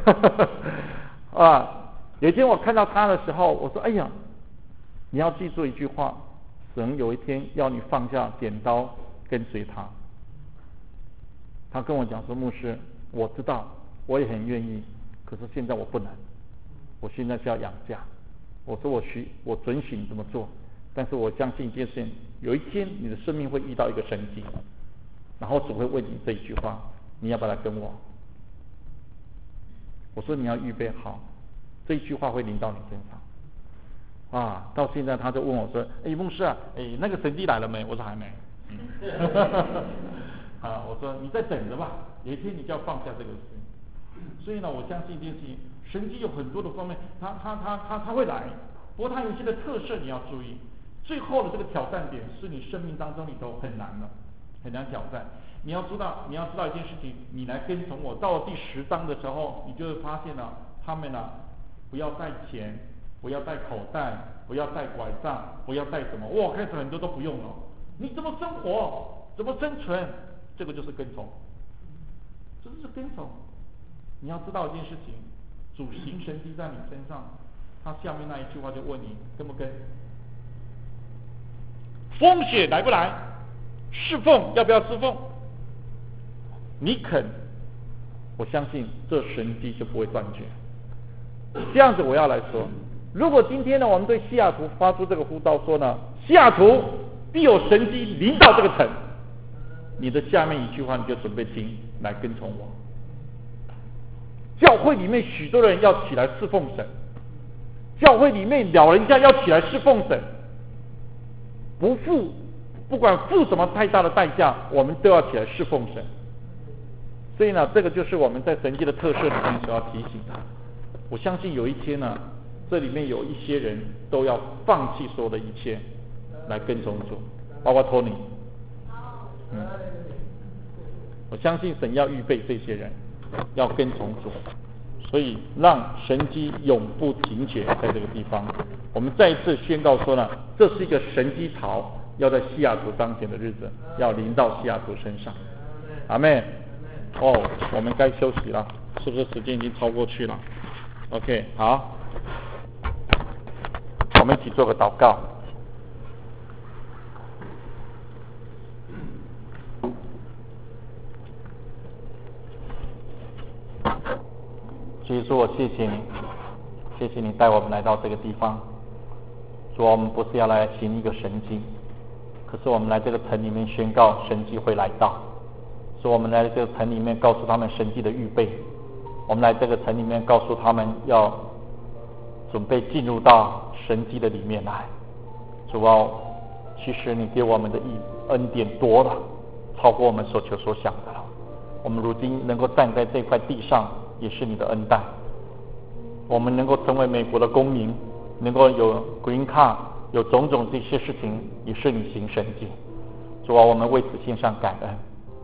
啊，有一天我看到他的时候，我说，哎呀，你要记住一句话，神有一天要你放下剪刀。跟随他，他跟我讲说，牧师，我知道，我也很愿意，可是现在我不能，我现在是要养家。我说我许，我准许你这么做，但是我相信一件事情，有一天你的生命会遇到一个神迹，然后主会问你这一句话，你要不要来跟我？ 我说你要预备好，这一句话会临到你身上。啊，到现在他就问我说：“哎，牧师啊，哎，那个神迹来了没？”我说还没。嗯、啊，我说你再等着吧，有一天你就要放下这个事。所以呢，我相信这件事情，神迹有很多的方面，它它它它它会来，不过它有一些的特色你要注意。最后的这个挑战点是你生命当中里头很难的，很难挑战。你要知道，你要知道一件事情，你来跟从我，到了第十章的时候，你就会发现呢、啊，他们呢、啊，不要带钱，不要带口袋，不要带拐杖，不要带什么，哇，开始很多都不用了。你怎么生活？怎么生存？这个就是跟从，这就是跟从。你要知道一件事情，主行神迹在你身上，他下面那一句话就问你跟不跟？风雪来不来？侍奉要不要侍奉？你肯，我相信这神迹就不会断绝。这样子我要来说，如果今天呢，我们对西雅图发出这个呼召说呢，西雅图必有神迹临到这个城，你的下面一句话你就准备听，来跟从我。教会里面许多人要起来侍奉神，教会里面老人家要起来侍奉神，不付不管付什么太大的代价，我们都要起来侍奉神。所以呢，这个就是我们在神迹的特色里面所要提醒的。我相信有一天呢，这里面有一些人都要放弃所有的一切来跟从主，包括托尼。嗯，我相信神要预备这些人要跟从主，所以让神迹永不停止在这个地方。我们再一次宣告说呢，这是一个神迹潮要在西雅图彰显的日子，要临到西雅图身上。阿们。哦，我们该休息了，是不是时间已经超过去了 ？OK， 好，我们一起做个祷告。主耶稣，我谢谢你，谢谢你带我们来到这个地方。主啊，我们不是要来行一个神迹，可是我们来这个城里面宣告神迹会来到。所以我们来这个城里面告诉他们神迹的预备，我们来这个城里面告诉他们要准备进入到神迹的里面来。主啊，其实你给我们的恩典多了，超过我们所求所想的了。我们如今能够站在这块地上，也是你的恩待。我们能够成为美国的公民，能够有 Green Card， 有种种这些事情，也是你行神迹。主啊，我们为此献上感恩。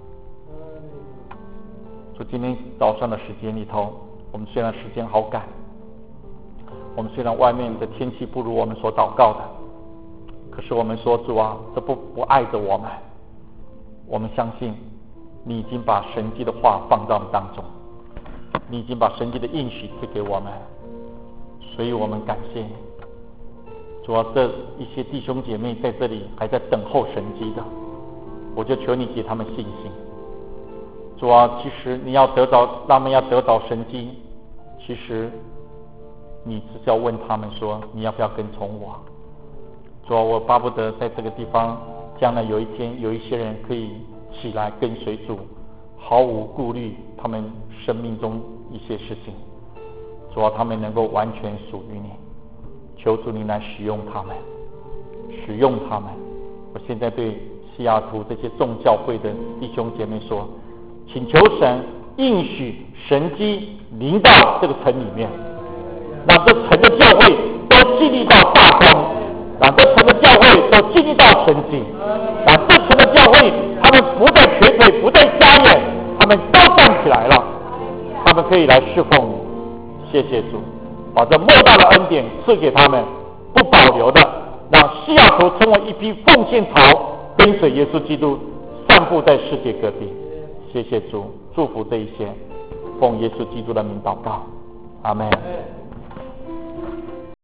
主，今天早上的时间里头，我们虽然时间好赶，我们虽然外面的天气不如我们所祷告的，可是我们说主啊，这不不碍着我们。我们相信你已经把神迹的话放在我们当中，你已经把神迹的应许赐给我们，所以我们感谢你。主啊，这一些弟兄姐妹在这里还在等候神迹的，我就求你给他们信心。主啊，其实你要得着，他们要得着神迹，其实你只是要问他们说，你要不要跟从我？主啊，我巴不得在这个地方，将来有一天有一些人可以起来跟随主，毫无顾虑他们生命中一些事情。主啊，他们能够完全属于你，求主你来使用他们，使用他们。我现在对西雅图这些众教会的弟兄姐妹说，请求神应许神迹临到这个城里面，让这城的教会都经历到大光，让这城的教会都经历到神迹，让这城的教会他们不再瘸腿，不再瞎眼，他们都站起来了，他们可以来侍奉你。谢谢主，把这莫大的恩典赐给他们，不保留的让西雅图成为一批奉献潮，跟随耶稣基督散布在世界各地。谢谢主，祝福这一些，奉耶稣基督的名祷告，阿们。